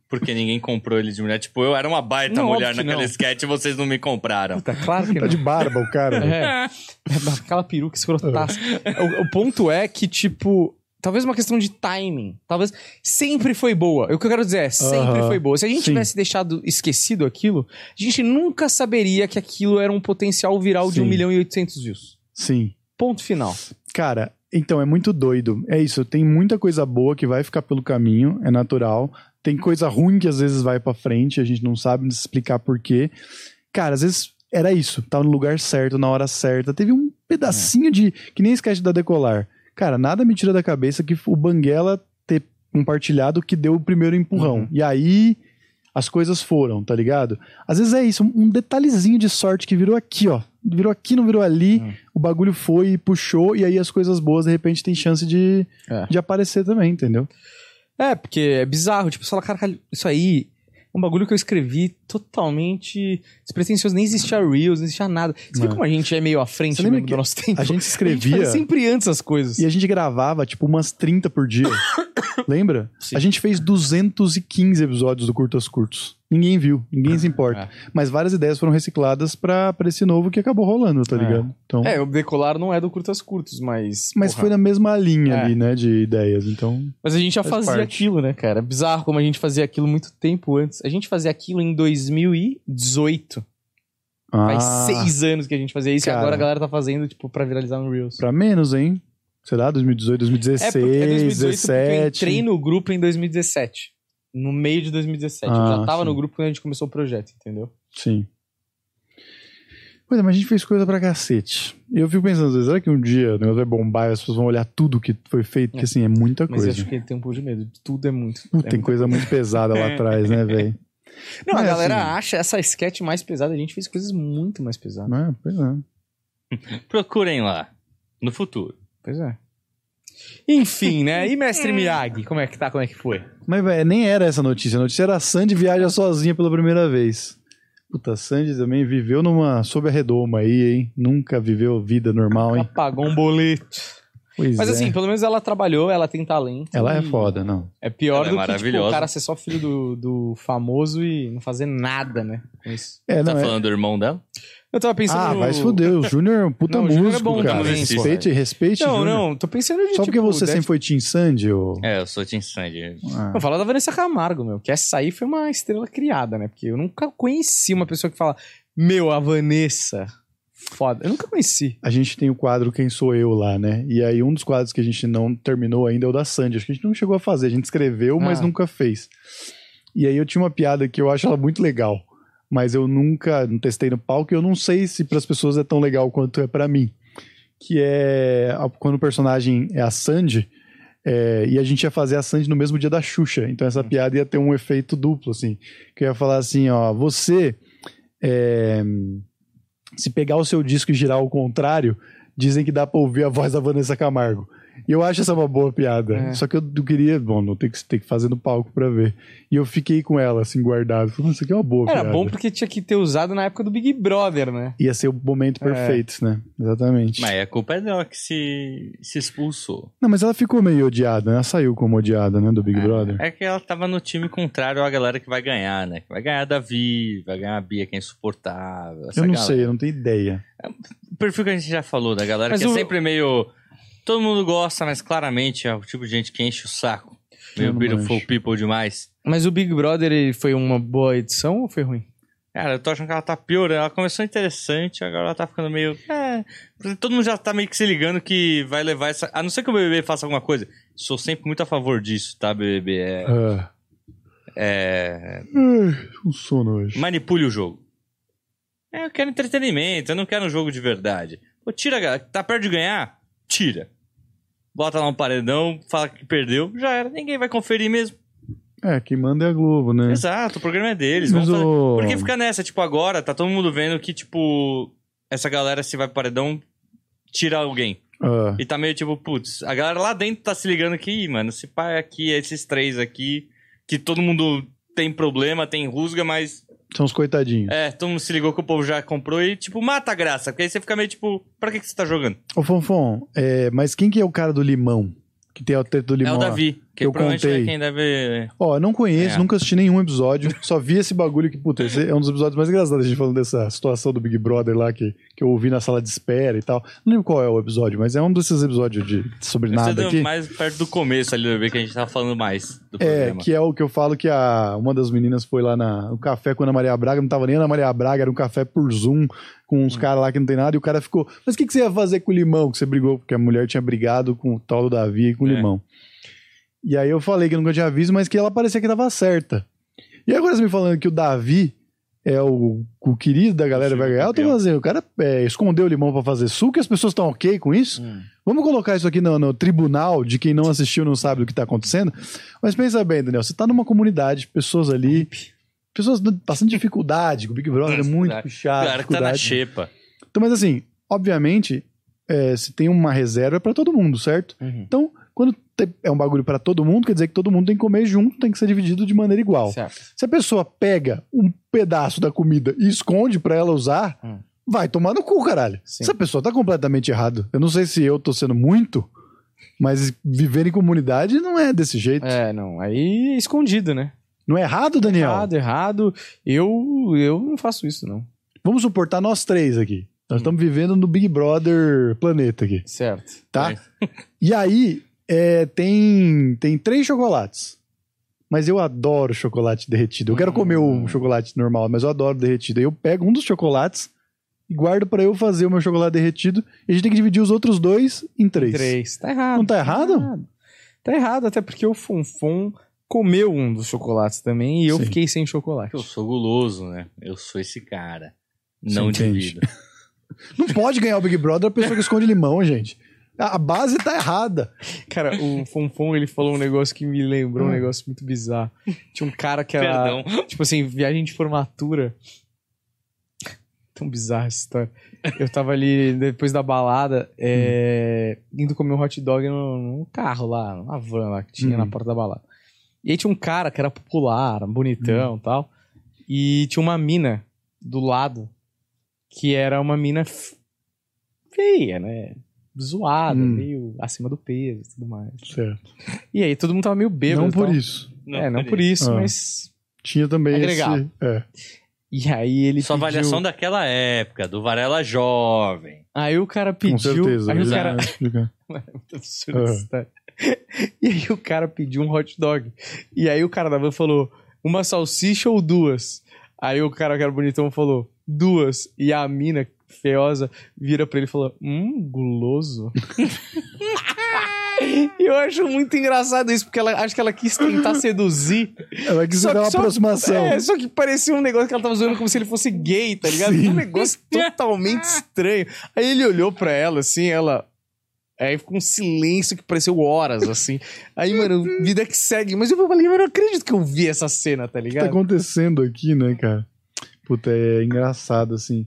porque ninguém comprou ele de mulher. Tipo, eu era uma baita Não, mulher óbvio que naquele não. sketch e vocês não me compraram. Puta, claro que Tá não. de barba o cara. É, é aquela peruca escrotaça. o, o ponto é que, tipo, talvez uma questão de timing. Talvez sempre foi boa. O que eu quero dizer é, sempre Aham. foi boa. Se a gente Sim. tivesse deixado esquecido aquilo, a gente nunca saberia que aquilo era um potencial viral de Sim. um milhão e oitocentos views. Sim. Ponto final. Cara, então é muito doido. É isso, tem muita coisa boa que vai ficar pelo caminho, é natural. Tem coisa ruim que às vezes vai pra frente, a gente não sabe explicar por quê. Cara, às vezes era isso, tava no lugar certo, na hora certa. Teve um pedacinho de... Que nem sketch da Decolar. Cara, nada me tira da cabeça que o Banguela ter compartilhado que deu o primeiro empurrão. Uhum. E aí as coisas foram, tá ligado? Às vezes é isso, um, um detalhezinho de sorte que virou aqui, ó. Virou aqui, não virou ali. Uhum. O bagulho foi e puxou, e aí as coisas boas, de repente, tem chance de, É. de aparecer também, entendeu? É, porque é bizarro. Tipo, você fala, caralho, isso aí é um bagulho que eu escrevi totalmente despretensioso. Nem existia Reels, não existia nada. Você vê Não. como a gente é meio à frente Você lembra mesmo que do nosso tempo? A gente A gente escrevia fazia sempre antes as coisas. e a gente gravava, tipo, umas trinta por dia. Lembra? Sim. A gente fez duzentos e quinze episódios do Curtas Curtos. Ninguém viu, ninguém se importa. É. Mas várias ideias foram recicladas pra, pra esse novo que acabou rolando, tá É. ligado? Então, É, o Decolar não é do Curtas Curtos, mas... mas porra. foi na mesma linha É. ali, né, de ideias. Então, Mas a gente já Faz fazia parte. aquilo, né, cara? É bizarro como a gente fazia aquilo muito tempo antes. A gente fazia aquilo em dois mil e dezoito. Faz ah, seis anos que a gente fazia isso Cara. e agora a galera tá fazendo, tipo, pra viralizar no Reels. pra menos, hein? Será? dois mil e dezoito, dois mil e É, dezesseis, porque é dois mil e dezoito porque eu dezessete. entrei no grupo em dois mil e dezessete. No meio de dois mil e dezessete. eu Ah, já tava sim. no grupo quando a gente começou o projeto, entendeu? Sim. Pois é, mas a gente fez coisa pra cacete. E eu fico pensando, às vezes, será que um dia o negócio vai bombar e as pessoas vão olhar tudo que foi feito? Porque, É. assim, é muita Mas eu coisa. acho que ele tem um pouco de medo. Tudo é muito. Uh, é tem muita coisa muito pesada lá atrás, né, velho? Não, a Mas, galera assim, acha essa sketch mais pesada. A gente fez coisas muito mais pesadas. É, pois é. Procurem lá, no futuro. Pois é. Enfim, né? E Mestre Miyagi, como é que tá? Como é que foi? Mas, velho, nem era essa notícia. A notícia era a Sandy viaja sozinha pela primeira vez. Puta, a Sandy também viveu numa... sob a redoma aí, hein? Nunca viveu vida normal, Ela hein? pagou um boleto. Pois Mas é. assim, pelo menos ela trabalhou, ela tem talento. Ela é e foda, não. É pior Ela é do que tipo, maravilhosa. o cara ser só filho do, do famoso e não fazer nada, né? Com isso. É, Tá não, é... falando do irmão dela? Eu tava pensando Ah, no... vai se fuder. O Júnior é um puta Não, o Júnior é músico, bom cara. também, Respeite, respeite Não, Júnior. não, tô pensando de Só porque tipo, você deve- sempre foi Team Sandy, ou... É, eu sou Tim Sandy. Ah. Não, fala da Vanessa Camargo, meu, que essa aí foi uma estrela criada, né? Porque eu nunca conheci uma pessoa que fala, meu, a Vanessa, foda. Eu nunca conheci. A gente tem o quadro Quem Sou Eu lá, né? E aí um dos quadros que a gente não terminou ainda é o da Sandy. Acho que a gente não chegou a fazer. A gente escreveu, mas Ah. nunca fez. E aí eu tinha uma piada que eu acho ela muito legal. Mas eu nunca não testei no palco e eu não sei se para as pessoas é tão legal quanto é para mim. Que é a- quando o personagem é a Sandy, é, e a gente ia fazer a Sandy no mesmo dia da Xuxa. Então essa piada ia ter um efeito duplo, assim. Que eu ia falar assim, ó, você... é, se pegar o seu disco e girar ao contrário, dizem que dá pra ouvir a voz da Vanessa Camargo. E eu acho essa uma boa piada. É. Só que eu, eu queria, bom, não tem que, tem que fazer no palco pra ver. E eu fiquei com ela, assim, guardado. Falei, isso aqui é uma boa Era piada. bom porque tinha que ter usado na época do Big Brother, né? Ia ser o momento É. perfeito, né? Exatamente. Mas a culpa é dela que se, se expulsou. Não, mas ela ficou meio odiada, né? Ela saiu como odiada, né? Do Big Brother. É que ela tava no time contrário à galera que vai ganhar, né? Que vai ganhar a Davi, vai ganhar a Bia, que é insuportável. essa Eu não galera. sei, eu não tenho ideia. O perfil que a gente já falou da galera Mas que o- é sempre meio... Todo mundo gosta, mas claramente é o tipo de gente que enche o saco. Meio Eu não beautiful manjo. people demais. Mas o Big Brother ele foi uma boa edição ou foi ruim? Cara, eu tô achando que ela tá pior. Ela começou interessante, agora ela tá ficando meio... É, todo mundo já tá meio que se ligando que vai levar essa... A não ser que o B B B faça alguma coisa. Sou sempre muito a favor disso, tá, B B B? É... Ah. é... Ai, um sono hoje. Manipule o jogo. É, eu quero entretenimento, eu não quero um jogo de verdade. Pô, tira, galera. Tá perto de ganhar? Tira. Bota lá um paredão, fala que perdeu, já era. Ninguém vai conferir mesmo. É, quem manda é a Globo, né? Exato, o programa é deles. Mas Vamos fazer... o- Porque fica nessa, tipo, agora tá todo mundo vendo que, tipo, essa galera se vai pro paredão, tira alguém. Ah, E tá meio tipo, putz, a galera lá dentro tá se ligando que, "Ih, mano, esse pai aqui, esses três aqui, que todo mundo tem problema, tem rusga, mas são os coitadinhos. é, todo mundo se ligou que o povo já comprou e, tipo, mata a graça. Porque aí você fica meio tipo, pra que, que você tá jogando? Ô, Fonfon, é, mas quem que é o cara do limão? Que tem a treta do É limão o lá. Davi, que, que eu provavelmente contei. é quem deve... Ó, eu não conheço, É. nunca assisti nenhum episódio, só vi esse bagulho que, puta, esse é um dos episódios mais engraçados, a gente falando dessa situação do Big Brother lá, que, que eu ouvi na sala de espera e tal. Não lembro qual é o episódio, mas é um desses episódios de, sobre Você nada deu aqui. mais perto do começo ali, do que a gente tava falando mais do É, programa. que é o que eu falo que a, uma das meninas foi lá na, no café com a Ana Maria Braga, não tava nem a Ana Maria Braga, era um café por Zoom, com uns Hum. caras lá que não tem nada, e o cara ficou, mas o que, que você ia fazer com o limão? Que você brigou, porque a mulher tinha brigado com o tal do Davi e com o É. limão. E aí eu falei que eu nunca tinha visto, mas que ela parecia que tava certa. E agora você me falando que o Davi é o, o querido da galera Sim, vai ganhar, eu tô campeão. fazendo, o cara é, escondeu o limão pra fazer suco e as pessoas estão ok com isso? Hum. Vamos colocar isso aqui no, no tribunal de quem não assistiu não sabe do que tá acontecendo. Mas pensa bem, Daniel, você tá numa comunidade, pessoas ali, pessoas passando dificuldade, com o Big Brother é muito O puxado. cara que tá na dificuldade. xepa. Então, mas assim, obviamente, é, se tem uma reserva pra todo mundo, certo? Uhum. Então, quando te- é um bagulho pra todo mundo, quer dizer que todo mundo tem que comer junto, tem que ser dividido de maneira igual. Certo. Se a pessoa pega um pedaço da comida e esconde pra ela usar, Hum. vai tomar no cu, caralho. Sim. Essa pessoa tá completamente errado. Eu não sei se eu tô sendo muito, mas viver em comunidade não é desse jeito. É, não. Aí é escondido, né? Não é errado, Daniel? Errado, errado. Eu, eu não faço isso, não. Vamos suportar nós três aqui. Nós estamos vivendo no Big Brother planeta aqui, Certo. tá? É. E aí, é, tem, tem três chocolates. Mas eu adoro chocolate derretido. Eu quero comer o chocolate normal, mas eu adoro derretido. Aí eu pego um dos chocolates e guardo pra eu fazer o meu chocolate derretido. E a gente tem que dividir os outros dois em três. Três. Tá errado. Não tá errado? Tá errado, até porque o Fonfon comeu um dos chocolates também e eu Sim. fiquei sem chocolate. Eu sou guloso, né? Eu sou esse cara. Não Você entende. divido. Não pode ganhar o Big Brother a pessoa que esconde limão, gente. A a base tá errada. Cara, o Fonfon, ele falou um negócio que me lembrou Hum. um negócio muito bizarro. Tinha um cara que era, Perdão. tipo assim, viagem de formatura. Tão bizarra essa história. Eu tava ali, depois da balada, é, indo comer um hot dog no, num carro lá, numa van lá que tinha Hum. na porta da balada. E aí tinha um cara que era popular, bonitão e tal. E tinha uma mina do lado, que era uma mina f- feia, né? Zoada, Hum. meio acima do peso e tudo mais. Certo. E aí todo mundo tava meio bêbado. Não e por tal. isso. é, não por isso, Ah. mas... Tinha também Agregado. esse... É. E aí ele Sua pediu... avaliação daquela época, do Varela jovem. Aí o cara pediu... Com certeza. Aí o ele cara... vai explicar. Muito absurdo Ah. essa história. E aí o cara pediu um hot dog. E aí o cara da van falou, uma salsicha ou duas? Aí o cara que era bonitão falou, duas. E a mina feiosa vira pra ele e falou, hum, guloso. E eu acho muito engraçado isso, porque ela acho que ela quis tentar seduzir. Ela quis Só dar que- uma só- aproximação. É, só que parecia um negócio que ela tava zoando como se ele fosse gay, tá ligado? Sim. Um negócio totalmente estranho. Aí ele olhou pra ela, assim, ela... Aí ficou um silêncio que pareceu horas, assim. Aí, mano, vida que segue. Mas eu falei, mano, eu não acredito que eu vi essa cena, tá O que tá ligado? acontecendo aqui, né, cara? Puta, é engraçado, assim.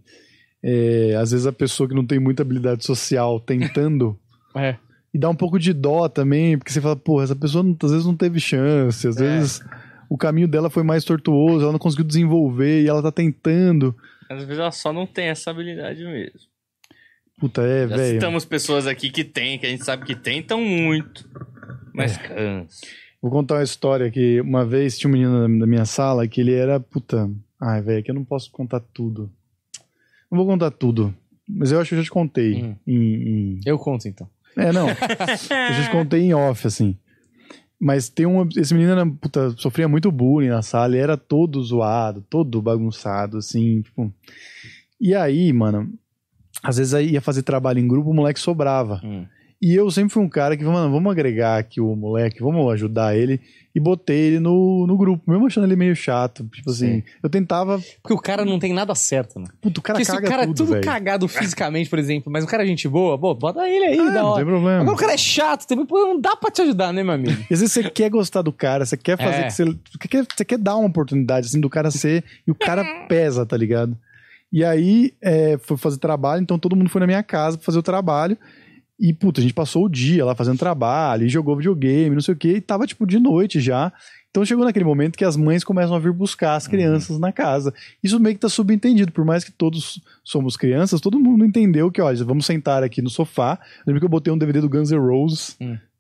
É, às vezes a pessoa que não tem muita habilidade social tentando... É. E dá um pouco de dó também, porque você fala, pô, essa pessoa não- às vezes não teve chance, às É. vezes o caminho dela foi mais tortuoso, ela não conseguiu desenvolver e ela tá tentando. Às vezes ela só não tem essa habilidade mesmo. Puta, é, Já velho. citamos pessoas aqui que tem, que a gente sabe que tentam muito. Mas cansa. Vou contar uma história que uma vez tinha um menino da da minha sala que ele era, puta, ai, velho, que eu não posso contar tudo. Não vou contar tudo, mas eu acho que eu já te contei. Hum. Em, em- Eu conto, então. É, não. Eu já te contei em off, assim. Mas tem um. Esse menino era, puta, sofria muito bullying na sala, ele era todo zoado, todo bagunçado, assim, tipo. E aí, mano, às vezes aí ia fazer trabalho em grupo, o moleque sobrava. Hum. E eu sempre fui um cara que, mano, vamos agregar aqui o moleque, vamos ajudar ele. E botei ele no, no grupo, mesmo achando ele meio chato. Tipo assim, Sim. eu tentava. Porque o cara não tem nada certo, né? Puto, o cara Porque se o caga cara tudo, é tudo velho. cagado fisicamente, por exemplo, mas o cara é gente boa, pô, bota ele aí, É, da não hora. tem problema. Agora o cara é chato também, pô, não dá pra te ajudar, né, meu amigo? E às vezes você quer gostar do cara, você quer fazer É. que você, você quer, você quer dar uma oportunidade assim do cara ser e o cara pesa, tá ligado? E aí é, foi fazer trabalho, então todo mundo foi na minha casa pra fazer o trabalho. E, puta, a gente passou o dia lá fazendo trabalho, e jogou videogame, não sei o quê, e tava, tipo, de noite já. Então chegou naquele momento que as mães começam a vir buscar as crianças na casa. Isso meio que tá subentendido, por mais que todos somos crianças, todo mundo entendeu que, ó, vamos sentar aqui no sofá. Eu lembro que eu botei um D V D do Guns N' Roses Hum.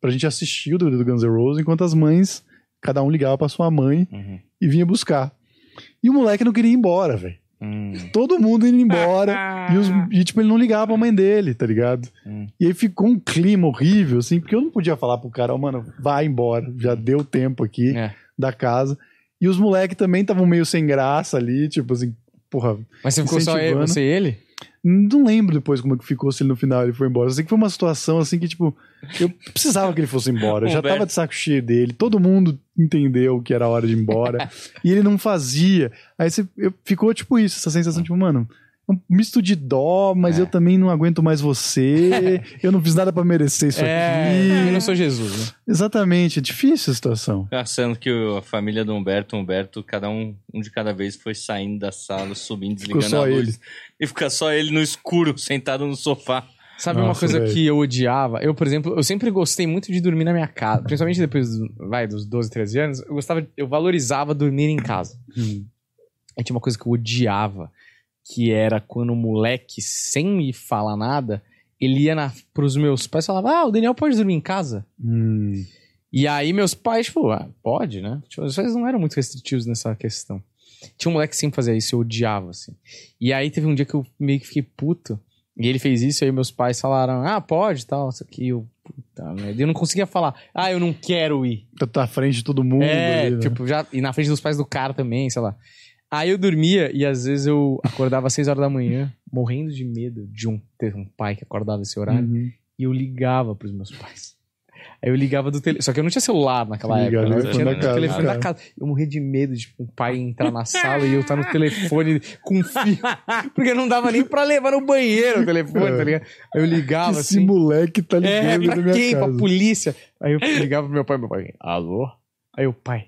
pra gente assistir o D V D do Guns N' Roses, enquanto as mães, cada um ligava pra sua mãe Uhum. e vinha buscar. E o moleque não queria ir embora, velho. Hum. Todo mundo indo embora. e, os, e, tipo, ele não ligava pra mãe dele, tá ligado? Hum. E aí ficou um clima horrível, assim, porque eu não podia falar pro cara, ó, mano, vai embora, já deu tempo aqui É. da casa. E os moleques também estavam meio sem graça ali, tipo assim, porra. Mas você ficou só ele, incentivando. você e ele? Não lembro depois como é que ficou, se ele no final ele foi embora. Eu sei que foi uma situação assim que, tipo, eu precisava que ele fosse embora. Eu já Humberto. tava de saco cheio dele. Todo mundo entendeu que era a hora de ir embora. E ele não fazia. Aí você, eu, ficou, tipo, isso, essa sensação, tipo, mano, um misto de dó, mas É. eu também não aguento mais você. Eu não fiz nada pra merecer isso É, eu aqui. não sou Jesus, né? Exatamente, é difícil a situação. Achando que o- a família do Humberto, Humberto, cada um, um de cada vez foi saindo da sala, subindo, Ficou desligando só a luz. E fica só ele no escuro, sentado no sofá. Sabe uma Nossa, coisa velho. que eu odiava? Eu, por exemplo, eu sempre gostei muito de dormir na minha casa. Principalmente depois do- vai, dos doze, treze anos. Eu gostava, eu valorizava dormir em casa. Hum. Aí tinha uma coisa que eu odiava, que era quando o moleque, sem me falar nada, ele ia na, pros meus pais e falava, ah, o Daniel pode dormir em casa? Hum. E aí meus pais, tipo, ah, pode, né? Tipo, os pais não eram muito restritivos nessa questão. Tinha um moleque que sempre fazia isso, eu odiava, assim. E aí teve um dia que eu meio que fiquei puto, e ele fez isso, e aí meus pais falaram, ah, pode, tal, isso aqui, eu, puta merda. E eu não conseguia falar, ah, eu não quero ir. Tá, tá à frente de todo mundo. É, ali, né? tipo, já, e na frente dos pais do cara também, sei lá. Aí eu dormia e às vezes eu acordava às seis horas da manhã, morrendo de medo de um, ter um pai que acordava esse horário, Uhum. e eu ligava pros meus pais. Aí eu ligava do telefone. Só que eu não tinha celular naquela Liga, época. Né? Eu telefone tinha da casa, telefone da cara. casa. Eu morria de medo de tipo, um pai entrar na sala e eu estar no telefone com fio. Porque não dava nem pra levar no banheiro o telefone, É. tá ligado? Aí eu ligava Esse assim. moleque tá ligando É, na pra minha quem? casa. Pra polícia. Aí eu ligava pro meu pai, meu pai, alô? Aí o pai,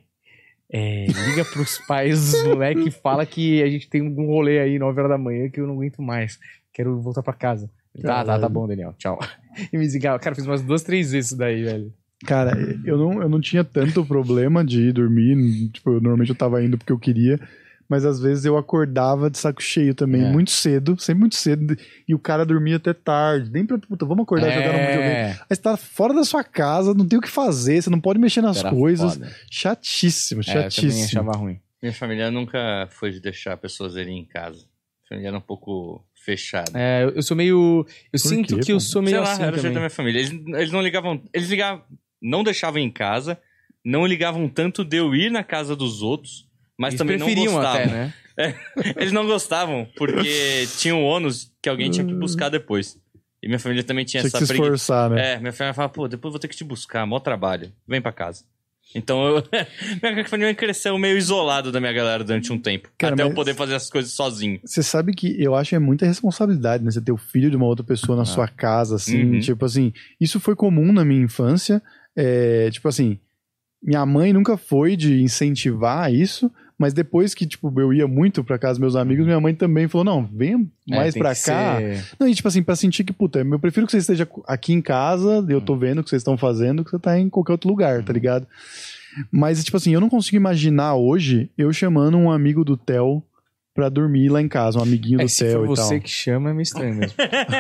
é, liga pros pais dos moleques e fala que a gente tem um rolê aí nove horas da manhã que eu não aguento mais. Quero voltar pra casa. Tá, tá, tá Caralho. bom, Daniel. Tchau. E me desligava. Cara, eu fiz umas duas, três vezes isso daí, velho. Cara, eu não, eu não tinha tanto problema de ir dormir. Tipo, eu, normalmente eu tava indo porque eu queria. Mas às vezes eu acordava de saco cheio também, É. muito cedo, sempre muito cedo. E o cara dormia até tarde. Nem pra, puta, vamos acordar e jogar no videogame. É, Aí você tá fora da sua casa, não tem o que fazer, você não pode mexer nas era coisas. foda. Chatíssimo, É, eu também chatíssimo. achava ruim. Minha família nunca foi de deixar pessoas irem em casa. A família era um pouco fechada. É, eu sou meio. Eu sinto quê, que eu pô? sou meio Sei lá, assim era o jeito da também. minha família. Eles, eles não ligavam. Eles ligavam. Não deixavam em casa. Não ligavam tanto de eu ir na casa dos outros. Mas Eles também não preferiam gostavam. até, né? Eles não gostavam porque tinha um ônus que alguém tinha que buscar depois. E minha família também tinha, Tinha que essa se preguiça. esforçar, né? É, minha família falava, pô, depois eu vou ter que te buscar, mó trabalho. Vem pra casa. Então eu. Minha família cresceu meio isolado da minha galera durante um tempo. Cara, até eu mas- poder fazer as coisas sozinho. Você sabe que eu acho que é muita responsabilidade, né? Você ter o filho de uma outra pessoa na sua casa, assim. Uhum. Tipo assim, isso foi comum na minha infância. É, tipo assim, minha mãe nunca foi de incentivar isso, mas depois que, tipo, eu ia muito pra casa dos meus amigos, minha mãe também falou, não, venha mais É, tem pra que cá. ser- Não, e tipo assim, pra sentir que, puta, eu prefiro que você esteja aqui em casa, eu tô vendo o que vocês estão fazendo, que você tá em qualquer outro lugar, tá ligado? Mas, tipo assim, eu não consigo imaginar hoje eu chamando um amigo do Theo pra dormir lá em casa, um amiguinho Aí do se Theo for e tal. você que chama, é meio estranho mesmo.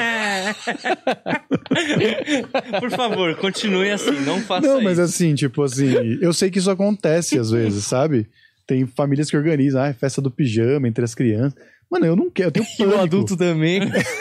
Por favor, continue assim, não faça Não, mas isso. assim, tipo assim, eu sei que isso acontece às vezes, sabe? Tem famílias que organizam, ah, festa do pijama entre as crianças. Mano, eu não quero, eu tenho E pânico. o adulto também.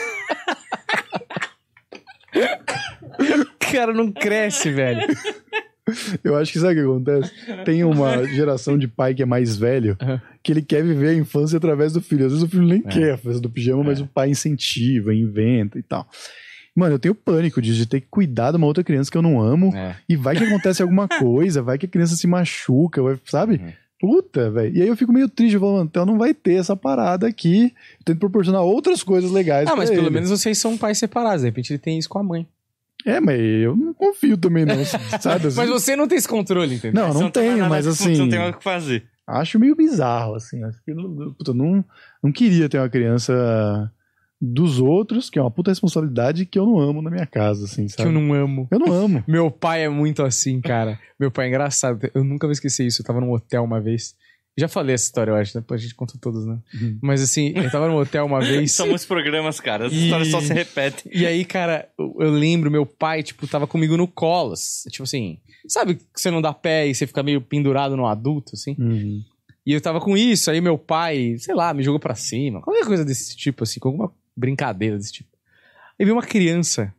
O cara não cresce, velho. Eu acho que sabe o que acontece? Tem uma geração de pai que é mais velho, Uhum. que ele quer viver a infância através do filho. Às vezes o filho nem É. quer a festa do pijama, mas o pai incentiva, inventa e tal. Mano, eu tenho pânico de, de ter que cuidar de uma outra criança que eu não amo. É. E vai que acontece alguma coisa, vai que a criança se machuca, vai- sabe? Uhum. Puta, velho. E aí eu fico meio triste, eu falo, mano, então não vai ter essa parada aqui. Eu tento proporcionar outras coisas legais Ah, pra mas pelo ele. menos vocês são pais separados. De repente ele tem isso com a mãe. É, mas eu não confio também não, sabe? Assim? Mas você não tem esse controle, entendeu? Não, Você não tem mais tenho, nada mas que- assim... Você não tem mais o que fazer. Acho meio bizarro, assim. Acho que eu não, puta, eu não, não queria ter uma criança dos outros, que é uma puta responsabilidade que eu não amo na minha casa, assim, Que sabe? eu não amo. Eu não amo. Meu pai é muito assim, cara. Meu pai é engraçado. Eu nunca vou esquecer isso. Eu tava num hotel uma vez. Já falei essa história, eu acho, né? Depois a gente conta todas, né? Uhum. Mas assim, eu tava no hotel uma vez... São muitos programas, cara. As E- histórias só se repetem. E aí, cara, eu, eu lembro, meu pai, tipo, tava comigo no colo. Tipo assim, sabe que você não dá pé e você fica meio pendurado no adulto, assim? Uhum. E eu tava com isso, aí meu pai, sei lá, me jogou pra cima. Qualquer coisa desse tipo, assim, com alguma brincadeira desse tipo. Aí veio uma criança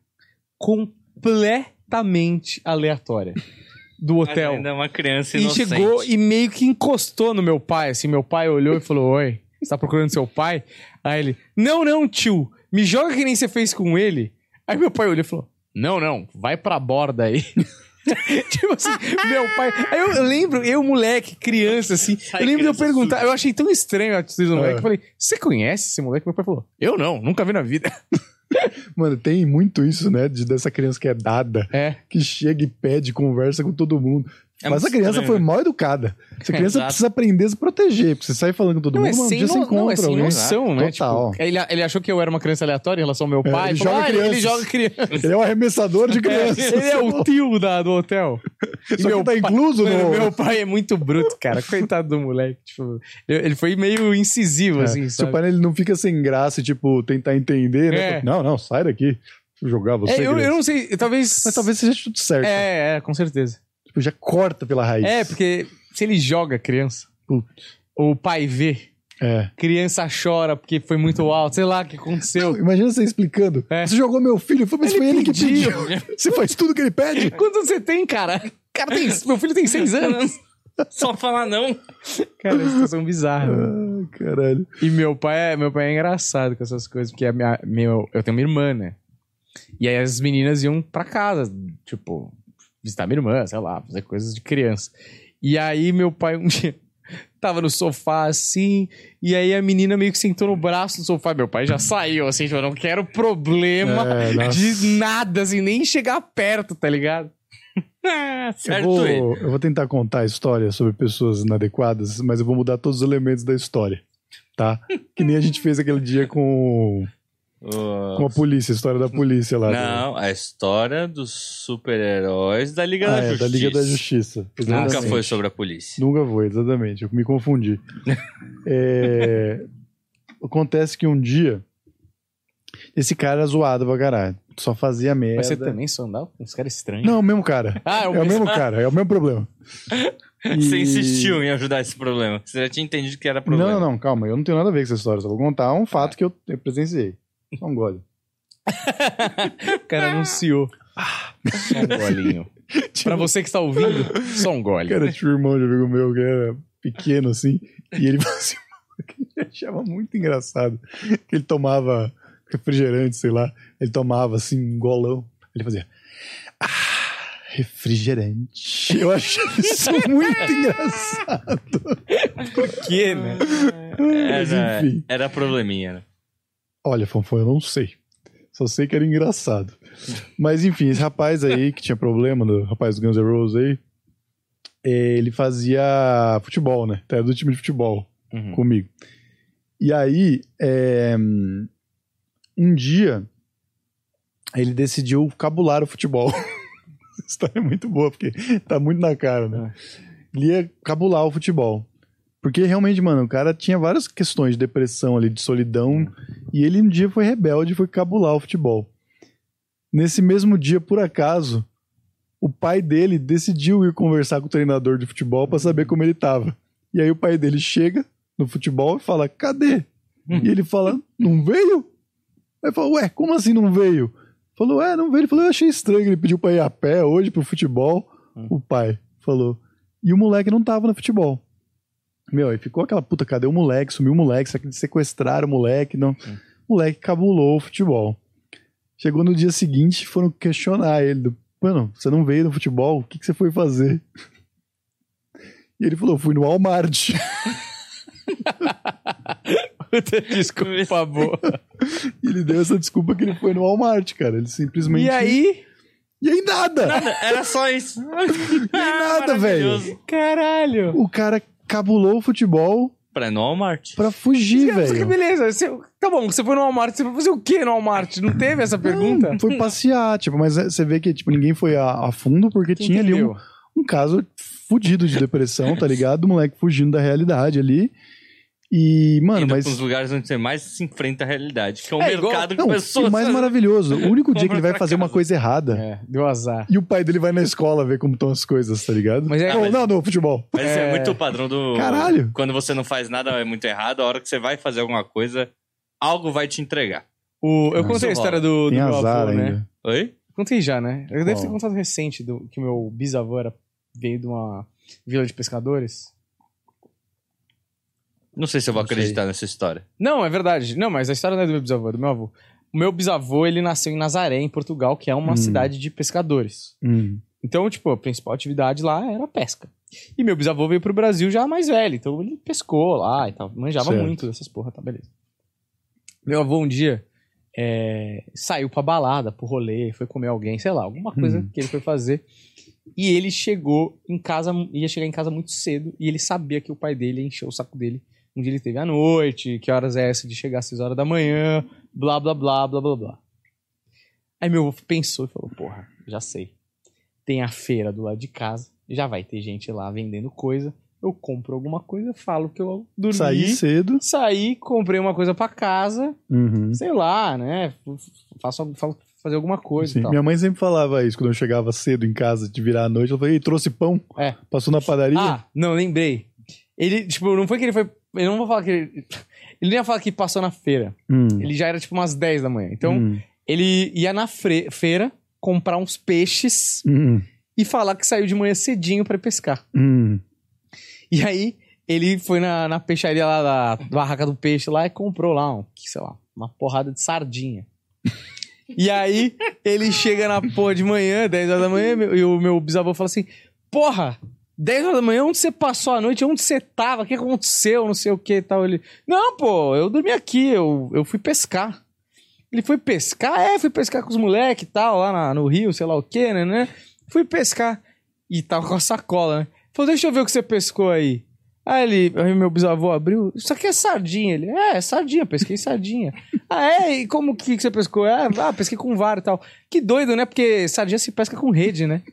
completamente aleatória do Mas hotel. ainda é uma criança E inocente. chegou e meio que encostou no meu pai, assim, meu pai olhou e falou, oi, você tá procurando seu pai? Aí ele, não, não, tio, me joga que nem você fez com ele. Aí meu pai olhou e falou, não, não, vai pra borda aí. Tipo assim, meu pai... Aí eu lembro, eu moleque, criança, assim, Sai, eu lembro de eu criança perguntar, suja. eu achei tão estranho a atitude do moleque, É. eu falei, você conhece esse moleque? Meu pai falou, eu não, nunca vi na vida. Mano, tem muito isso, né? De, dessa criança que é dada, É, que chega e pede, conversa com todo mundo. É Mas a muito criança estranho, foi né? mal educada. Essa criança Exato. precisa aprender a se proteger. Porque você sai falando com todo não é mundo, mas um sem, dia você no, encontra não, é sem alguém. noção, né? Total. Tipo, ele, ele achou que eu era uma criança aleatória em relação ao meu É, pai. ele falou, joga ah, ele, ele crianças. joga criança. Ele é um arremessador de crianças. Ele é o tio da, do hotel. E Só que tá incluso Mano, no... meu pai é muito bruto, cara. Coitado do moleque. Tipo, ele foi meio incisivo, É, assim, seu sabe? pai ele não fica sem graça e, tipo, tentar entender, né? É. Não, não, sai daqui. Vou jogar você, É, eu, criança. eu não sei, talvez... Mas talvez seja tudo certo. É, é, com certeza. Tipo, já corta pela raiz. É, porque se ele joga a criança, Putz. ou o pai vê, É. criança chora porque foi muito alto, sei lá o que aconteceu. Imagina você explicando. É. Você jogou meu filho, mas Ele foi ele que pediu. pediu. Você faz tudo que ele pede? Quantos você tem, cara? Cara, tem, meu filho tem seis anos. Só falar não. Cara, é uma situação bizarra. mano. Ai, caralho. E meu pai, é, meu pai é engraçado com essas coisas, porque a minha, meu, eu tenho uma irmã, né? E aí as meninas iam pra casa, tipo, visitar minha irmã, sei lá, fazer coisas de criança. E aí meu pai um dia tava no sofá assim, e aí a menina meio que sentou no braço do sofá. Meu pai já saiu, assim, tipo, eu não quero problema É, nossa. de nada, assim, nem chegar perto, tá ligado? Ah, Eu certo ele. vou, eu vou tentar contar a história sobre pessoas inadequadas, mas eu vou mudar todos os elementos da história, tá? Que nem a gente fez aquele dia com, com a polícia, a história da polícia lá. Não, a história dos super-heróis da Liga Ah, da é, Justiça. da Liga da Justiça. Nunca Exatamente. foi sobre a polícia. Nunca foi, exatamente. Eu me confundi. É, acontece que um dia esse cara era zoado pra caralho. Só fazia merda. Mas você também só andava com uns caras estranhos. Não, é o mesmo cara. Ah, É o mesmo cara, é o mesmo problema. E- Você insistiu em ajudar esse problema. Você já tinha entendido que era Não, problema. não, não, calma. Eu não tenho nada a ver com essa história. Só vou contar um fato que eu, eu presenciei. Só um gole. O cara anunciou. Só um golinho. Pra você que está ouvindo, só um gole. Cara, tinha um irmão de amigo meu que era pequeno assim, e ele fazia uma que ele achava muito engraçado. Que ele tomava refrigerante, sei lá, ele tomava assim, um golão. Ele fazia. Ah, refrigerante. Eu achei isso muito engraçado. Por quê, né? Mas Era, enfim. era probleminha, né? Olha, Fonfon, eu não sei. Só sei que era engraçado. Mas enfim, esse rapaz aí que tinha problema, do rapaz do Guns N' Roses aí, eh, ele fazia futebol, né? Era do time de futebol Uhum. comigo. E aí, é, um dia, ele decidiu cabular o futebol. Essa história é muito boa, porque tá muito na cara, né? Ele ia cabular o futebol. Porque realmente, mano, o cara tinha várias questões de depressão ali, de solidão, e ele um dia foi rebelde e foi cabular o futebol. Nesse mesmo dia, por acaso, o pai dele decidiu ir conversar com o treinador de futebol pra saber como ele tava. E aí o pai dele chega no futebol e fala, cadê? E ele fala, não veio? Aí fala, ué, como assim não veio? Falou, é, não veio. Ele falou, eu achei estranho, ele pediu pra ir a pé hoje pro futebol. O pai falou. E o moleque não tava no futebol. Meu, aí ficou aquela puta, cadê o moleque? Sumiu o moleque, será que sequestraram o moleque? Não. O moleque cabulou o futebol. Chegou no dia seguinte, foram questionar ele. Do, Mano, você não veio no futebol? O que, que você foi fazer? E ele falou, fui no Walmart. Desculpa, por favor. E ele deu essa desculpa que ele foi no Walmart, cara. Ele simplesmente... E aí? E aí nada! Nada, era só isso. E nada, velho. Caralho. O cara cabulou o futebol Pra ir no Walmart. pra fugir, Mas que velho. beleza. Você- tá bom, você foi no Walmart, você foi fazer o quê no Walmart? Não teve essa pergunta? Não, foi passear, tipo, mas você vê que tipo, ninguém foi a, a fundo porque tinha ali um, Entendeu? um caso fudido de depressão, tá ligado? O moleque fugindo da realidade ali. E, mano, Indo mas... pros lugares onde você mais se enfrenta a realidade, que é um É, igual- mercado Não, com e pessoas... o mais maravilhoso, o único dia que ele vai pra fazer uma casa. coisa errada É, deu azar. e o pai dele vai na escola ver como estão as coisas, tá ligado? Mas é- Não, mas- não, no futebol. Mas é... É. muito o padrão do... Caralho. Quando você não faz nada é muito errado, a hora que você vai fazer alguma coisa, algo vai te entregar. O, eu Ah, contei a isso história do, do Tem meu azar avô, né? ainda. Oi? Contei já, né? Eu devo ter Qual? contado recente do, que meu bisavô era, veio de uma vila de pescadores. Não sei se eu vou Não sei. acreditar nessa história. Não, é verdade. Não, mas a história não é do meu bisavô, é do meu avô. O meu bisavô, ele nasceu em Nazaré, em Portugal, que é uma Hum. cidade de pescadores. Hum. Então, tipo, a principal atividade lá era a pesca. E meu bisavô veio pro Brasil já mais velho, então ele pescou lá e tal. Manjava Certo. muito dessas porra, tá beleza. Meu avô um dia é, saiu pra balada, pro rolê, foi comer alguém, sei lá, alguma coisa Hum. que ele foi fazer. E ele chegou em casa, ia chegar em casa muito cedo, e ele sabia que o pai dele ia encher o saco dele. Um dia ele teve à noite, que horas é essa de chegar às seis horas da manhã, blá, blá, blá, blá, blá, blá. Aí meu avô pensou e falou, porra, já sei. Tem a feira do lado de casa, já vai ter gente lá vendendo coisa, eu compro alguma coisa, falo que eu dormi, Saí cedo. saí, comprei uma coisa pra casa, Uhum. sei lá, né, faço, faço fazer alguma coisa Sim. e tal. Minha mãe sempre falava isso quando eu chegava cedo em casa de virar à noite. Ela falou, ei, trouxe pão? É. Passou na padaria? Ah, não, lembrei. Ele, tipo, não foi que ele foi... Eu não vou falar que ele... Ele nem ia falar que passou na feira. Hum. Ele já era, tipo, umas dez da manhã. Então, Hum. ele ia na fre- feira comprar uns peixes Hum. e falar que saiu de manhã cedinho pra ir pescar. Hum. E aí, ele foi na, na peixaria lá da barraca do peixe lá e comprou lá, um, que, sei lá, uma porrada de sardinha. E aí, ele chega na porra de manhã, dez horas da manhã, meu- e o meu bisavô fala assim, porra, dez horas da manhã, onde você passou a noite? Onde você tava? O que aconteceu? Não sei o que e tal. Ele, não, pô, eu dormi aqui, eu, eu fui pescar. Ele foi pescar? É, fui pescar com os moleques e tal, lá na- no rio, sei lá o que, né, né? Fui pescar. E tava com a sacola, né? Falou, deixa eu ver o que você pescou aí. Aí ele, aí meu bisavô abriu, isso aqui é sardinha. Ele, é, sardinha, pesquei sardinha. Ah, é? E como que, que você pescou? É, ah, pesquei com vara e tal. Que doido, né? Porque sardinha se pesca com rede, né?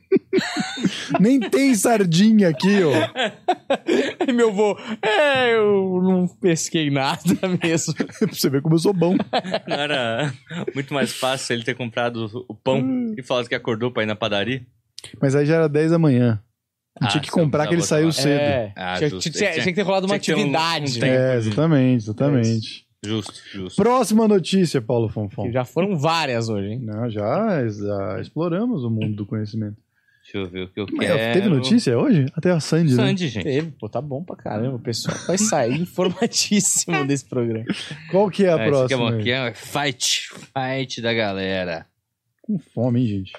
Nem tem sardinha aqui, ó. Aí meu avô, é, eu não pesquei nada mesmo. Pra você ver como eu sou bom. Não era muito mais fácil ele ter comprado o pão e falado que acordou pra ir na padaria? Mas aí já era dez da manhã. Não Ah, tinha que seu comprar que ele bisavô saiu tava- cedo. É, Ah, tinha, justo. tinha- Tinha- tinha que ter rolado uma tinha que ter um- atividade. um né? tempo. É, exatamente, exatamente. Justo, justo. Próxima notícia, Paulo Fonfon. Que já foram várias hoje, hein? Não, já, já exploramos o mundo do conhecimento. Deixa eu ver o que eu Mas quero. teve notícia hoje? Até a Sandy, né? Sandy, gente. Teve, pô, tá bom pra caramba. O pessoal vai sair informatíssimo desse programa. Qual que é a É, esse aqui é próxima? bom, aí? aqui é fight, fight da galera. Com fome, hein, gente?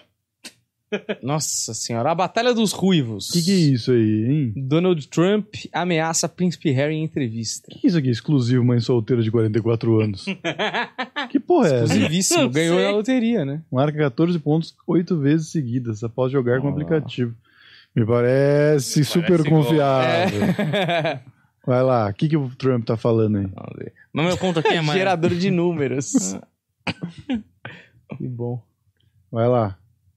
Nossa senhora, a Batalha dos Ruivos. O que, que é isso aí, hein? Donald Trump ameaça Príncipe Harry em entrevista. O que é isso aqui? Exclusivo mãe solteira de quarenta e quatro anos. Que porra é essa? Exclusivíssimo, Não ganhou sei. na loteria, né? Marca catorze pontos oito vezes seguidas após jogar com o Ah. aplicativo. Me parece super igual. confiável. É. Vai lá, o que, que o Trump tá falando aí? Vamos ver. Mas meu ponto aqui é mais... Gerador de números. Que bom. Vai lá.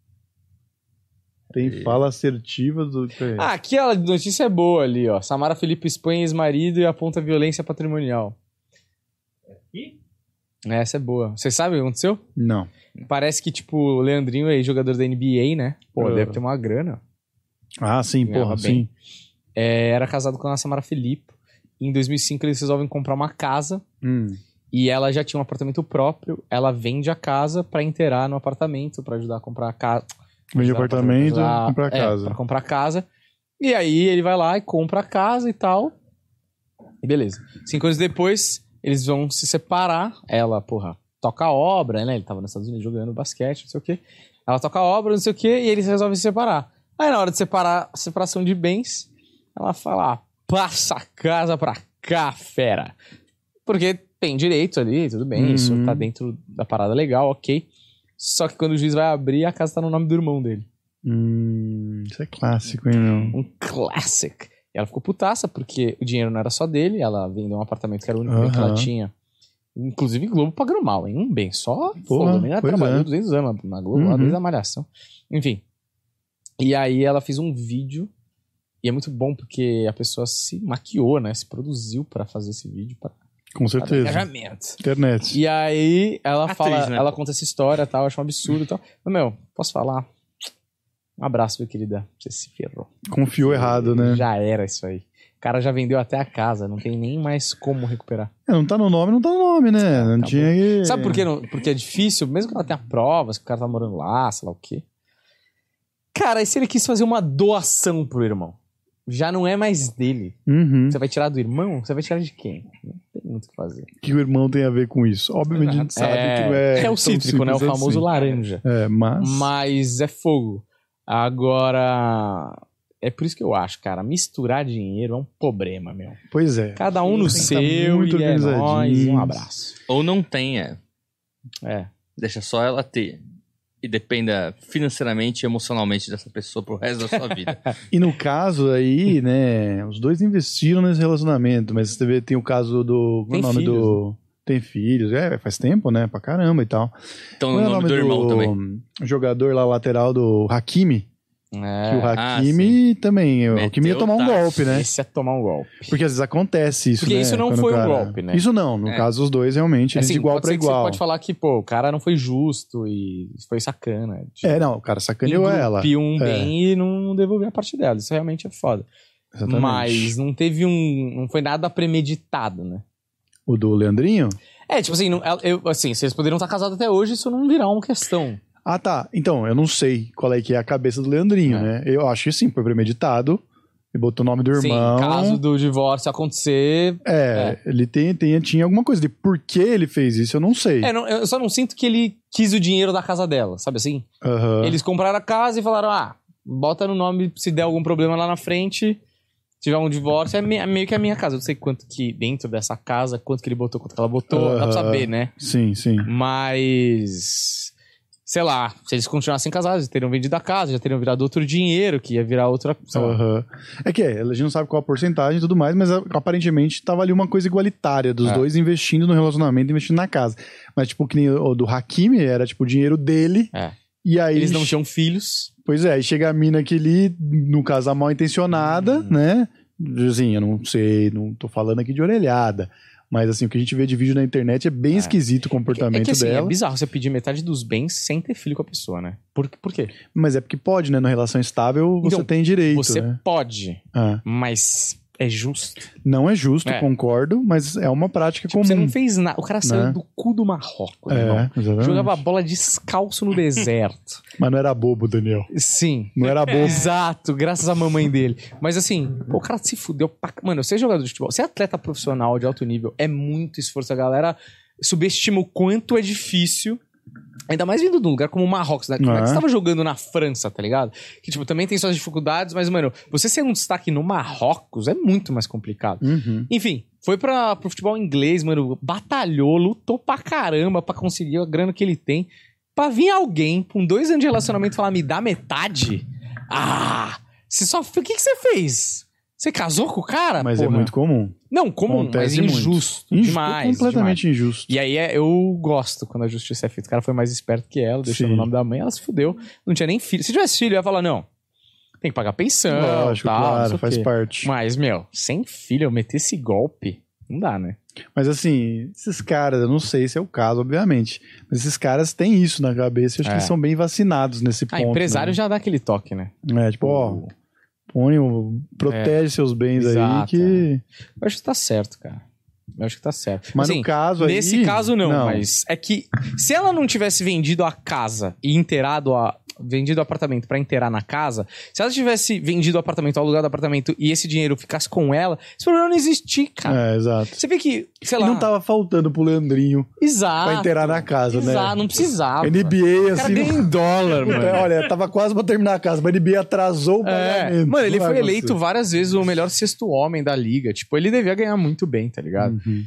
Tem fala assertiva do... Ah, aquela notícia é boa ali, ó. Samara Felipe expõe ex-marido e aponta violência patrimonial. Aqui? Essa é boa. Você sabe o que aconteceu? Não. Parece que, tipo, o Leandrinho é jogador da N B A, né? Pô, É. deve ter uma grana. Ah, sim, Ganhava porra, bem. sim. É, era casado com a Samara Felipe. Em dois mil e cinco eles resolvem comprar uma casa Hum. e ela já tinha um apartamento próprio. Ela vende a casa pra inteirar no apartamento, pra ajudar a comprar a casa. Vende Ajudar apartamento, pra ajudar- comprar é, casa. pra comprar casa. E aí ele vai lá e compra a casa e tal. E beleza. Cinco anos depois, eles vão se separar. Ela, porra, toca a obra, né? Ele tava nos Estados Unidos jogando basquete, não sei o quê. Ela toca a obra, não sei o quê, e eles resolvem se separar. Aí na hora de separar, separação de bens, ela fala, ah, passa a casa pra cá, fera. Porque tem direito ali, tudo bem, Uhum. isso tá dentro da parada legal, ok. Só que quando o juiz vai abrir, a casa tá no nome do irmão dele. Hum, isso é clássico, hein, meu? Um classic. E ela ficou putaça, porque o dinheiro não era só dele, ela vendeu um apartamento que era o único bem que ela Aham. tinha. Inclusive, Globo pagando mal, hein? Um bem só. Porra, Pô, a menina pois trabalhou é. duzentos anos na- na Globo, lá Uhum. desde a Malhação. Enfim. E aí ela fez um vídeo E é muito bom porque a pessoa se maquiou, né? Se produziu pra fazer esse vídeo. Pra, Com pra dar certeza. engajamento. Internet. E aí ela Atriz, fala, né, ela pô? conta essa história e tal, eu acho um absurdo e tal. Mas, meu, posso falar? Um abraço, meu querida. Você se ferrou. Confiou errado, né? Já era isso aí. O cara já vendeu até a casa, não tem nem mais como recuperar. É, não tá no nome, não tá no nome, né? Não Acabou. tinha que... Sabe por quê? não- Porque é difícil, mesmo que ela tenha provas, que o cara tá morando lá, sei lá o quê. Cara, e se ele quis fazer uma doação pro irmão? Já não é mais dele. Uhum. Você vai tirar do irmão? Você vai tirar de quem? Não tem muito o que fazer. O que o irmão tem a ver com isso? Obviamente a gente sabe que não é... É o tão cítrico, né? O simples famoso assim. laranja. É, mas... Mas é fogo. Agora... É por isso que eu acho, cara, misturar dinheiro é um problema, meu. Pois é. Cada um no Tem que estar seu muito e é nóis, e um organizadinhos. abraço. Ou não tenha. É. Deixa só ela ter. E dependa financeiramente e emocionalmente dessa pessoa pro resto da sua vida. E no caso aí, né, os dois investiram nesse relacionamento, mas você vê, tem o caso do... Qual é Tem o nome filhos, do... Tem filhos, é, faz tempo, né, pra caramba e tal. Então Qual o é nome do irmão também. jogador lá lateral do Hakimi? É. Que o Ah, Hakimi também, o Meteu Hakimi ia tomar um táxi. golpe, né? Esse é tomar um golpe. Porque às vezes acontece isso, Porque né? isso não quando foi o um cara- golpe, né? Isso não, no É. caso os dois realmente, eles de igual pode pra ser que igual. Você pode falar que, pô, o cara não foi justo e foi sacana. Tipo, É, não, o cara sacaneou ela. engrupiu um É. bem e não devolveu a parte dela. Isso realmente é foda. Exatamente. Mas não teve um... Não foi nada premeditado, né? O do Leandrinho? É, tipo assim, não, eu, assim, se eles poderiam estar casados até hoje, isso não virá uma questão. Ah, tá. Então, eu não sei qual é que é a cabeça do Leandrinho, É. né? Eu acho que sim, foi premeditado. Ele botou o nome do Sim, irmão. caso do divórcio acontecer... É, ele tem, tem, tinha alguma coisa de por que ele fez isso, eu não sei. É, não, eu só não sinto que ele quis o dinheiro da casa dela, sabe assim? Aham. Eles compraram a casa e falaram, ah, bota no nome se der algum problema lá na frente, tiver um divórcio, é me- é meio que a minha casa. Eu não sei quanto que dentro dessa casa, quanto que ele botou, quanto que ela botou, dá pra Aham. saber, né? Sim, sim. Mas, sei lá, se eles continuassem casados, já teriam vendido a casa, já teriam virado outro dinheiro, que ia virar outra, sei lá. Aham. É que é, a gente não sabe qual a porcentagem e tudo mais, mas a- aparentemente tava ali uma coisa igualitária dos É. dois investindo no relacionamento, investindo na casa. Mas, tipo, que nem o do Hakimi, era tipo o dinheiro dele. É. E aí. Eles não tinham filhos. Pois é, aí chega a mina que ali, no caso, a mal intencionada, Hum. né? Assim, eu não sei, não tô falando aqui de orelhada. Mas assim, o que a gente vê de vídeo na internet é bem esquisito o comportamento É que assim, é dela. bizarro você pedir metade dos bens sem ter filho com a pessoa, né? Por, por quê? Mas é porque pode, né? Na relação estável, você Então, tem direito, Você né? pode, Ah, mas é justo. não é justo, É. concordo, mas é uma prática Tipo, comum. você não fez nada. O cara saiu Né? do cu do Marrocos, meu irmão. É, exatamente. Jogava bola descalço no deserto. Mas não era bobo, Daniel. Sim. Não era bobo. Exato, graças à mamãe dele. Mas assim, pô, o cara se fudeu pra... Mano, você é jogador de futebol, você é atleta profissional de alto nível, é muito esforço. A galera subestima o quanto é difícil. Ainda mais vindo de um lugar como o Marrocos, né? Como é que É. você tava jogando na França, tá ligado? Que, tipo, também tem suas dificuldades, mas, mano, você ser um destaque no Marrocos é muito mais complicado. Uhum. Enfim, foi pra, pro futebol inglês, mano, batalhou, lutou pra caramba pra conseguir a grana que ele tem. Pra vir alguém com dois anos de relacionamento e falar, me dá metade? Ah! Você só... O que, que você fez? Você casou com o cara? Mas é porra? muito comum. Não, comum, Acontece mas muito. injusto. Injusto, Demais, completamente demais. injusto. E aí é, eu gosto quando a justiça é feita. O cara foi mais esperto que ela, deixou Sim. no nome da mãe, ela se fudeu. Não tinha nem filho. Se tivesse filho, eu ia falar, não, tem que pagar pensão, Lógico, tal, não sei claro, o faz quê. parte. Mas, meu, sem filho, eu meter esse golpe, não dá, né? Mas assim, esses caras, eu não sei se é o caso, obviamente. Mas esses caras têm isso na cabeça. Eu acho É. que eles são bem vacinados nesse Ah, ponto. empresário né? já dá aquele toque, né? É, tipo, ó, põe, o- protege seus bens aí Exato, que... Eu acho que tá certo, cara. Eu acho que tá certo. Mas Assim, no caso aí... nesse caso não, mas é que se ela não tivesse vendido a casa e inteirado a vendido o apartamento pra inteirar na casa, se ela tivesse vendido o apartamento, alugado o apartamento e esse dinheiro ficasse com ela, esse problema não existia, cara. É, exato. Você vê que, sei E lá, não tava faltando pro Leandrinho exato. pra inteirar na casa, né? Exato, não precisava. N B A, O cara assim... ganha em dólar, Puta, mano. olha, tava quase pra terminar a casa, mas a N B A atrasou o É. pagamento. Mano, ele Não foi vai eleito acontecer. várias vezes o melhor sexto homem da liga. Tipo, ele devia ganhar muito bem, tá ligado? Uhum.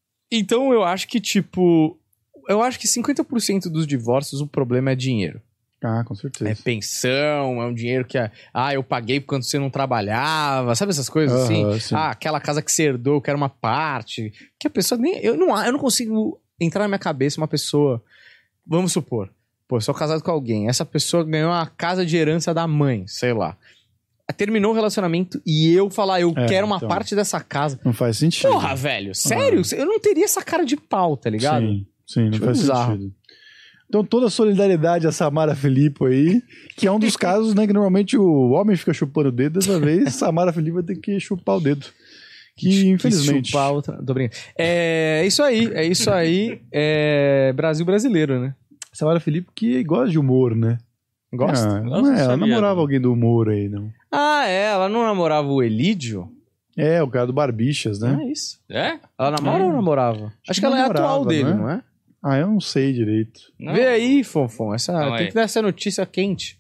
Então eu acho que, tipo, eu acho que cinquenta por cento dos divórcios o problema é dinheiro. Ah, com certeza. É pensão, é um dinheiro que, é, ah, eu paguei quando você não trabalhava, sabe essas coisas assim? Aham, sim. Ah, aquela casa que você herdou, eu quero uma parte. Que a pessoa nem. Eu não, eu não consigo entrar na minha cabeça uma pessoa. Vamos supor, pô, eu sou casado com alguém, essa pessoa ganhou a casa de herança da mãe, sei lá. terminou o relacionamento e eu falar, eu É, quero uma então. parte dessa casa. Não faz sentido. Porra, velho, sério? Eu não teria essa cara de pau, tá ligado? Sim, sim, não Acho faz bizarro. sentido. Então, toda a solidariedade a Samara Filippo aí, que é um dos casos, né, que normalmente o homem fica chupando o dedo, dessa vez Samara Filippo vai ter que chupar o dedo. Que, infelizmente... Chupar outra... Tô brincando. É isso aí, é isso aí. É Brasil brasileiro, né? Samara Filippo que gosta de humor, né? Gosta? Ah, Nossa, não é, não ela sabia, namorava não. alguém do humor aí, não. Ah, é, ela não namorava o Elídio? É, o cara do Barbichas, né? Não é isso. É? Ela namora ou namorava? Acho que ela é namorava, atual dele, né? não é? Ah, eu não sei direito. Não. Vê aí, Fonfon, essa, Calma tem aí. que dar essa notícia quente.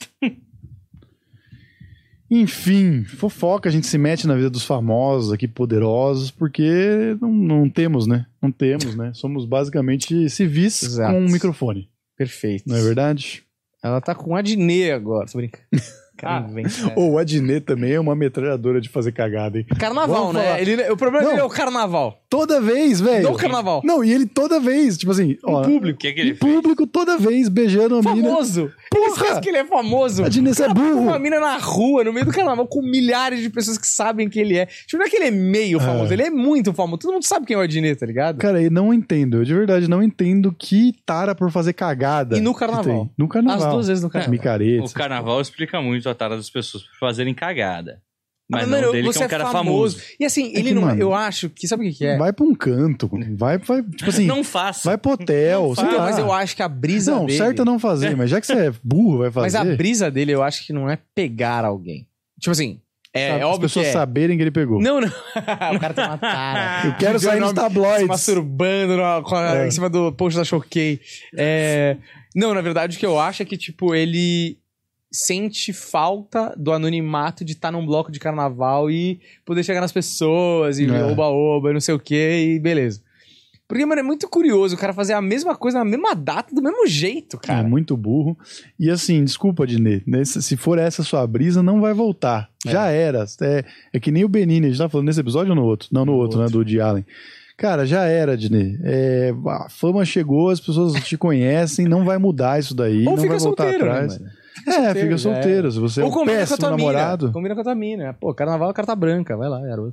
Enfim, fofoca, a gente se mete na vida dos famosos aqui, poderosos, porque não, não temos, né? Não temos, né? Somos basicamente civis Exato. com um microfone, Perfeito. não é verdade? Ela tá com Adnê agora, tô brincando. Cara, vem, é. Ou o Adnet também é uma metralhadora de fazer cagada, hein? Carnaval, Vamos né? falar. Ele, o problema Não. dele é o carnaval. Toda vez, velho. Não o carnaval. Não, e ele toda vez, tipo assim, ó, O público, o que, que ele em fez? público, toda vez, beijando a mina. Famoso. Porra! Ele esquece que ele é famoso. Adnet, você é burro. Uma mina na rua, no meio do carnaval, com milhares de pessoas que sabem quem ele é. Tipo, não é que ele é meio famoso, É. ele é muito famoso. Todo mundo sabe quem é o Adnet, tá ligado? Cara, eu não entendo, eu de verdade não entendo que tara por fazer cagada. E no que carnaval. tem. No carnaval. As duas vezes no carnaval. Micareta. O carnaval explica muito a tara das pessoas por fazerem cagada. Mas Ah, não mano, dele, que você é um cara famoso. E assim, É ele que, não. mano, eu acho que. Sabe o que, que é? Vai pra um canto, vai, vai tipo assim, Não faça. vai pro hotel, Não sei faz, lá. Mas eu acho que a brisa Não, dele. certo é não fazer, mas já que você é burro, vai fazer. Mas a brisa dele, eu acho que não é pegar alguém. Tipo assim, é, sabe, é as óbvio pessoas que é. saberem que ele pegou. Não, não. O cara tem uma tara. Eu quero Viu sair o nos nome- Se tabloides. masturbando na- com a- É. em cima do post da Choquei. É... Não, na verdade, o que eu acho é que, tipo, ele sente falta do anonimato de estar num bloco de carnaval e poder chegar nas pessoas e É. oba-oba, não sei o quê, e beleza. Porque, mano, é muito curioso o cara fazer a mesma coisa na mesma data, do mesmo jeito, É cara. muito burro. E assim, desculpa, Dinê, né, se se for essa sua brisa, não vai voltar. Já era. É, é que nem o Benini, a gente tá falando nesse episódio ou no outro? Não, no, No outro, outro. né? Do Woody Allen. Cara, já era, Dinê. É, a fama chegou, as pessoas te conhecem, não vai mudar isso daí, Ou não fica vai voltar solteiro, né, atrás. mano? é, solteiro, fica já solteiro. Se você é Ou um combina com a péssimo tua namorado. mina. Combina com a tua mina. Pô, carnaval é carta branca. Vai lá, garoto.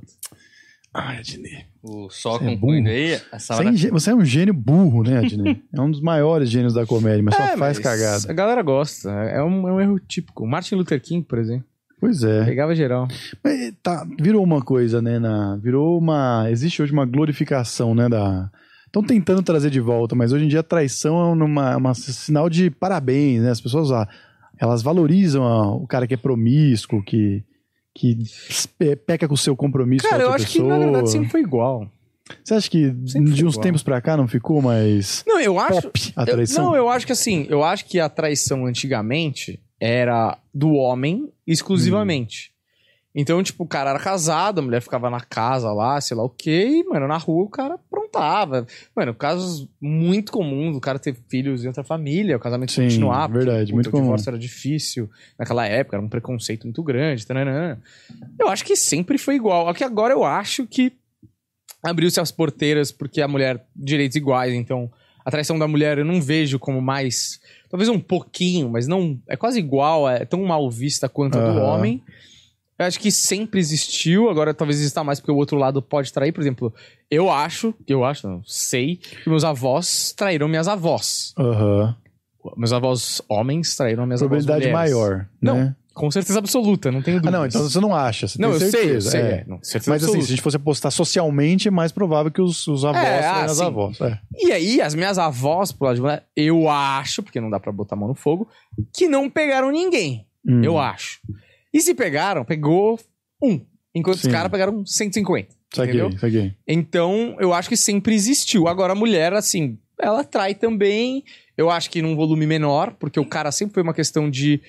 Ai, Dinê. O só Você é concluindo burro. aí, Você, essa é hora... ingê- você é um gênio burro, né, Dinê? É um dos maiores gênios da comédia, mas só É, faz mas cagada. A galera gosta. É um, é um erro típico. Martin Luther King, por exemplo, Pois é. pegava geral. Mas tá, virou uma coisa, né? Na, virou uma. Existe hoje uma glorificação, né? Da. Estão tentando trazer de volta, mas hoje em dia a traição é uma, uma sinal de parabéns, né? As pessoas ah, elas valorizam ah, o cara que é promíscuo, que, que pe- peca com o seu compromisso Cara, com a eu outra acho que pessoa. na verdade sempre foi igual. Você acha que Sempre de foi uns igual. tempos pra cá não ficou mais Não, eu acho. pop a eu- traição? não, eu acho que assim, eu acho que a traição antigamente era do homem exclusivamente. Então, tipo, o cara era casado, a mulher ficava na casa lá, sei lá o quê, e, mano, na rua o cara aprontava. Mano, casos muito comuns, o cara ter filhos em outra família, o casamento Sim, continuar. porque, verdade, puta, muito o comum. divórcio era difícil naquela época, era um preconceito muito grande. Taranã. Eu acho que sempre foi igual. Aqui agora eu acho que abriu-se as porteiras porque a mulher, direitos iguais, então a traição da mulher eu não vejo como mais, talvez um pouquinho, mas não, é quase igual, é tão mal vista quanto a do Aham. homem. Eu acho que sempre existiu, agora talvez exista mais porque o outro lado pode trair, por exemplo, eu acho, eu acho, não sei, que meus avós traíram minhas avós. Aham. Meus avós homens traíram minhas avós Probabilidade mulheres. maior, Não, né? com certeza absoluta, não tenho Ah, dúvida. não, então você não acha, você Não, tem eu sei, eu certeza. sei, é. é. Não, certeza Mas assim, absoluta. se a gente fosse apostar socialmente, é mais provável que os, os avós É, sejam ah, as sim. avós. É. E aí, as minhas avós, pro lado de mulher, eu acho, porque não dá pra botar a mão no fogo, que não pegaram ninguém. Hum. Eu acho. E se pegaram, pegou um. Enquanto Sim. os caras pegaram cento e cinquenta. Entendeu? Saquei, saquei. Então, eu acho que sempre existiu. Agora, a mulher, assim, ela trai também. Eu acho que num volume menor, porque o cara sempre foi uma questão de.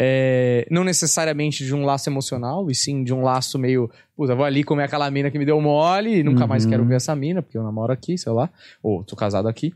é, não necessariamente de um laço emocional, e sim de um laço meio. Puta, vou ali comer aquela mina que me deu mole e nunca mais Uhum. quero ver essa mina, porque eu namoro aqui, sei lá. Ou tô casado aqui.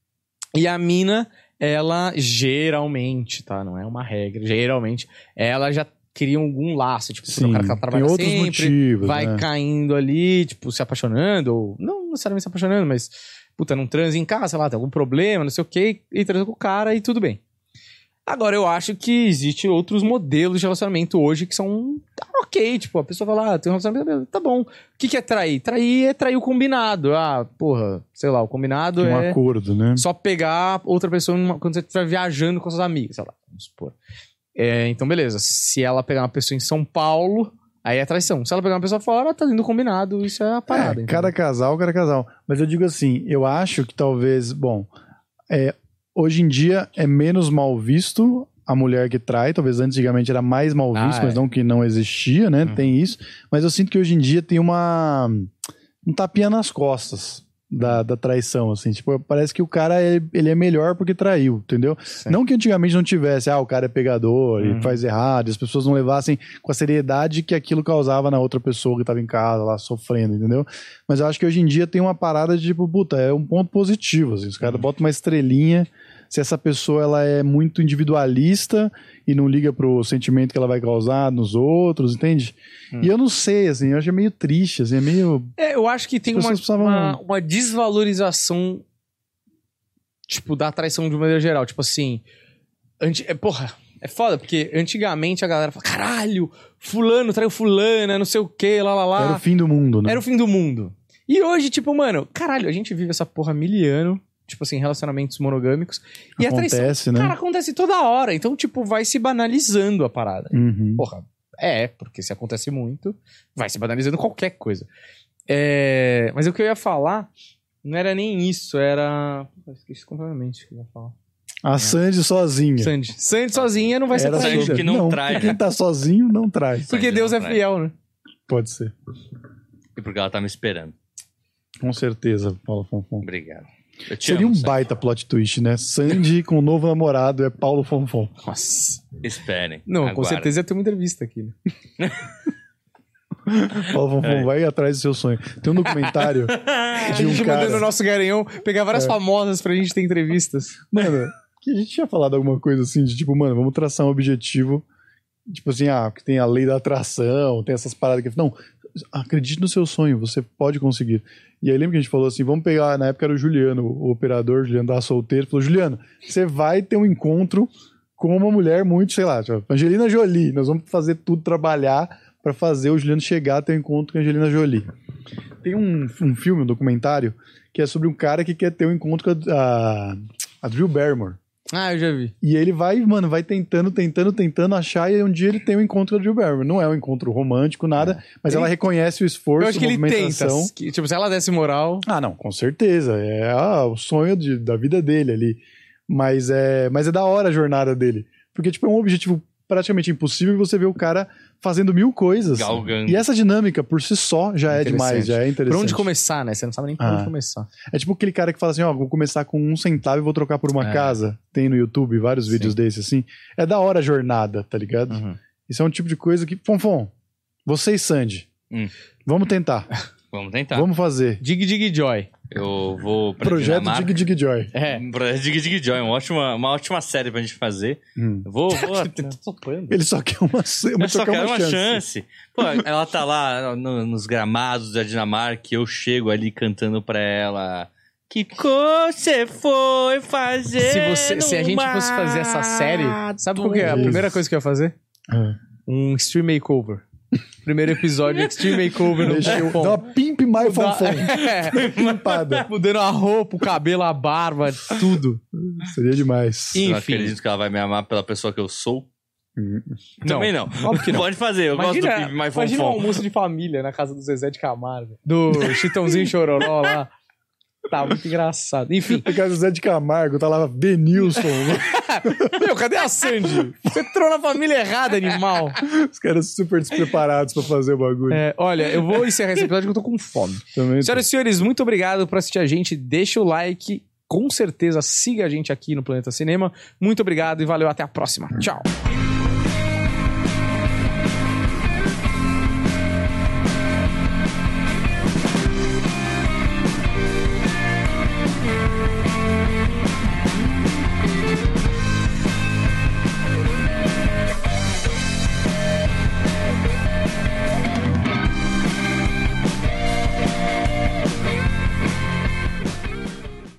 E a mina, ela geralmente, tá? Não é uma regra. Geralmente, ela já cria algum laço. Tipo, Sim, o cara que ela tem trabalha outros sempre, motivos, vai né? caindo ali, tipo, se apaixonando, ou não necessariamente se apaixonando, mas, puta, não transa em casa, sei lá, tem algum problema, não sei o quê, e transa com o cara e tudo bem. Agora, eu acho que existe outros modelos de relacionamento hoje que são tá, ok. Tipo, a pessoa fala, ah, tem um relacionamento, tá bom. O que, que é trair? Trair é trair o combinado. Ah, porra, sei lá, o combinado Tem um é acordo, né? só pegar outra pessoa numa- quando você estiver viajando com suas amigas, sei lá, vamos supor. É, então, beleza. Se ela pegar uma pessoa em São Paulo, aí é traição. Se ela pegar uma pessoa fora, tá dentro do combinado, isso é a parada. É, entendeu? cada casal, cada casal. Mas eu digo assim, eu acho que talvez, bom, é, hoje em dia é menos mal visto a mulher que trai, talvez antigamente era mais mal Ah, visto, é. mas não que não existia, né? Uhum. Tem isso. Mas eu sinto que hoje em dia tem uma um tapinha nas costas da, da traição, assim. Tipo, parece que o cara, é, ele é melhor porque traiu, entendeu? Sim. Não que antigamente não tivesse, ah, o cara é pegador Uhum. e faz errado, e as pessoas não levassem com a seriedade que aquilo causava na outra pessoa que tava em casa lá sofrendo, entendeu? Mas eu acho que hoje em dia tem uma parada de tipo, puta, é um ponto positivo, assim, os caras Uhum. botam uma estrelinha, se essa pessoa ela é muito individualista e não liga pro sentimento que ela vai causar nos outros, entende? Hum. E eu não sei, assim, eu acho meio triste, assim, é meio... É, eu acho que tem As uma, pessoas precisavam- uma, uma desvalorização, tipo, da traição de uma maneira geral. Tipo assim, anti, é, porra, é foda, porque antigamente a galera fala, caralho, fulano traiu fulana, não sei o que, lá, lá, lá. Era o fim do mundo, né? Era o fim do mundo. E hoje, tipo, mano, caralho, a gente vive essa porra há mil anos, tipo assim, relacionamentos monogâmicos. E a traição, Acontece, né? cara, acontece toda hora. Então, tipo, vai se banalizando a parada. Uhum. Porra, é, porque se acontece muito, vai se banalizando qualquer coisa. É, mas o que eu ia falar não era nem isso, era... Pô, esqueci completamente o que eu ia falar. A Sandy sozinha. Sandy. Sandy sozinha não vai ser Era Sandy traída. que não trai, porque né? quem tá sozinho não traz. Porque Sandy Deus não é trai. fiel, né? Pode ser. E porque ela tá me esperando. Com certeza, Paulo Fonfon. Obrigado. Eu te Seria amo, um Sandy. baita plot twist, né? Sandy com o novo namorado é Paulo Fonfon. Nossa. Esperem. Não, com aguardem. certeza ia ter uma entrevista aqui, né? Paulo Fonfon É. vai atrás do seu sonho. Tem um documentário A de um gente mandando o cara... nosso garanhão, pegar várias É. famosas pra gente ter entrevistas. Mano, que a gente tinha falado alguma coisa assim, de tipo, mano, vamos traçar um objetivo, tipo assim, ah, que tem a lei da atração, tem essas paradas que... Não, acredite no seu sonho, você pode conseguir. E aí lembra que a gente falou assim, vamos pegar, na época era o Juliano, o operador, o Juliano tava solteiro, falou, Juliano, você vai ter um encontro com uma mulher muito, sei lá, tipo, Angelina Jolie, nós vamos fazer tudo, trabalhar pra fazer o Juliano chegar a ter um encontro com a Angelina Jolie. Tem um, um filme, um documentário, que é sobre um cara que quer ter um encontro com a, a, a Drew Barrymore. Ah, eu já vi. E ele vai, mano, vai tentando, tentando, tentando achar, e um dia ele tem um encontro com a Drew Barrymore. Não é um encontro romântico, nada, mas Ele- ela reconhece o esforço, Eu acho que a ele tenta. movimentação. que, tipo, se ela desse moral... Ah, não, com certeza. É ah, o sonho de- da vida dele ali. Mas é, mas é da hora a jornada dele. Porque, tipo, é um objetivo praticamente impossível e você vê o cara fazendo mil coisas. Galgando. E essa dinâmica, por si só, já é demais, já é interessante. Por onde começar, né? Você não sabe nem por Ah. onde começar. É tipo aquele cara que fala assim, ó, vou começar com um centavo e vou trocar por uma É. casa. Tem no YouTube vários Sim. vídeos desses, assim. É da hora a jornada, tá ligado? Uhum. Isso é um tipo de coisa que... Fonfon, você e Sandy, Hum. vamos tentar. Vamos tentar. Vamos fazer. Dig Dig Joy. Eu vou pra Projeto Dinamarca. Dig Dig Joy. É. Projeto Dig Dig Joy, uma ótima, uma ótima série pra gente fazer. Hum. Eu Vou, vou. Tá sopando. Ele só quer uma, uma, Eu só quer quero uma uma chance. chance. Pô, ela tá lá no- nos gramados da Dinamarca e eu chego ali cantando pra ela. Que cor você foi fazer? Se, você, se a gente no fosse fazer essa série, sabe qual que é a Isso. primeira coisa que eu ia fazer? É. Um Extreme Makeover. Primeiro episódio, Extreme Makeover no Deixa eu Fonfon. dar uma pimp my fonfon. É. Pimpada. Mudando a roupa, o cabelo, a barba, tudo. Seria demais. Eu não Enfim. acredito que ela vai me amar pela pessoa que eu sou. Hum. Também não. Óbvio que não. Pode fazer, eu Imagina, gosto do Pimp My imagina um Fonfon. almoço de família na casa do Zezé de Camargo. Do Chitãozinho Chororó lá. Tá muito engraçado. Enfim. O cara Zé de Camargo, tá lá, Denilson. Meu, cadê a Sandy? Você entrou na família errada, animal. Os caras super despreparados pra fazer o bagulho. É, olha, eu vou encerrar esse episódio que eu tô com fome. Também Senhoras e senhores, muito obrigado por assistir a gente. Deixa o like. Com certeza, siga a gente aqui no Planeta Cinema. Muito obrigado e valeu. Até a próxima. Tchau.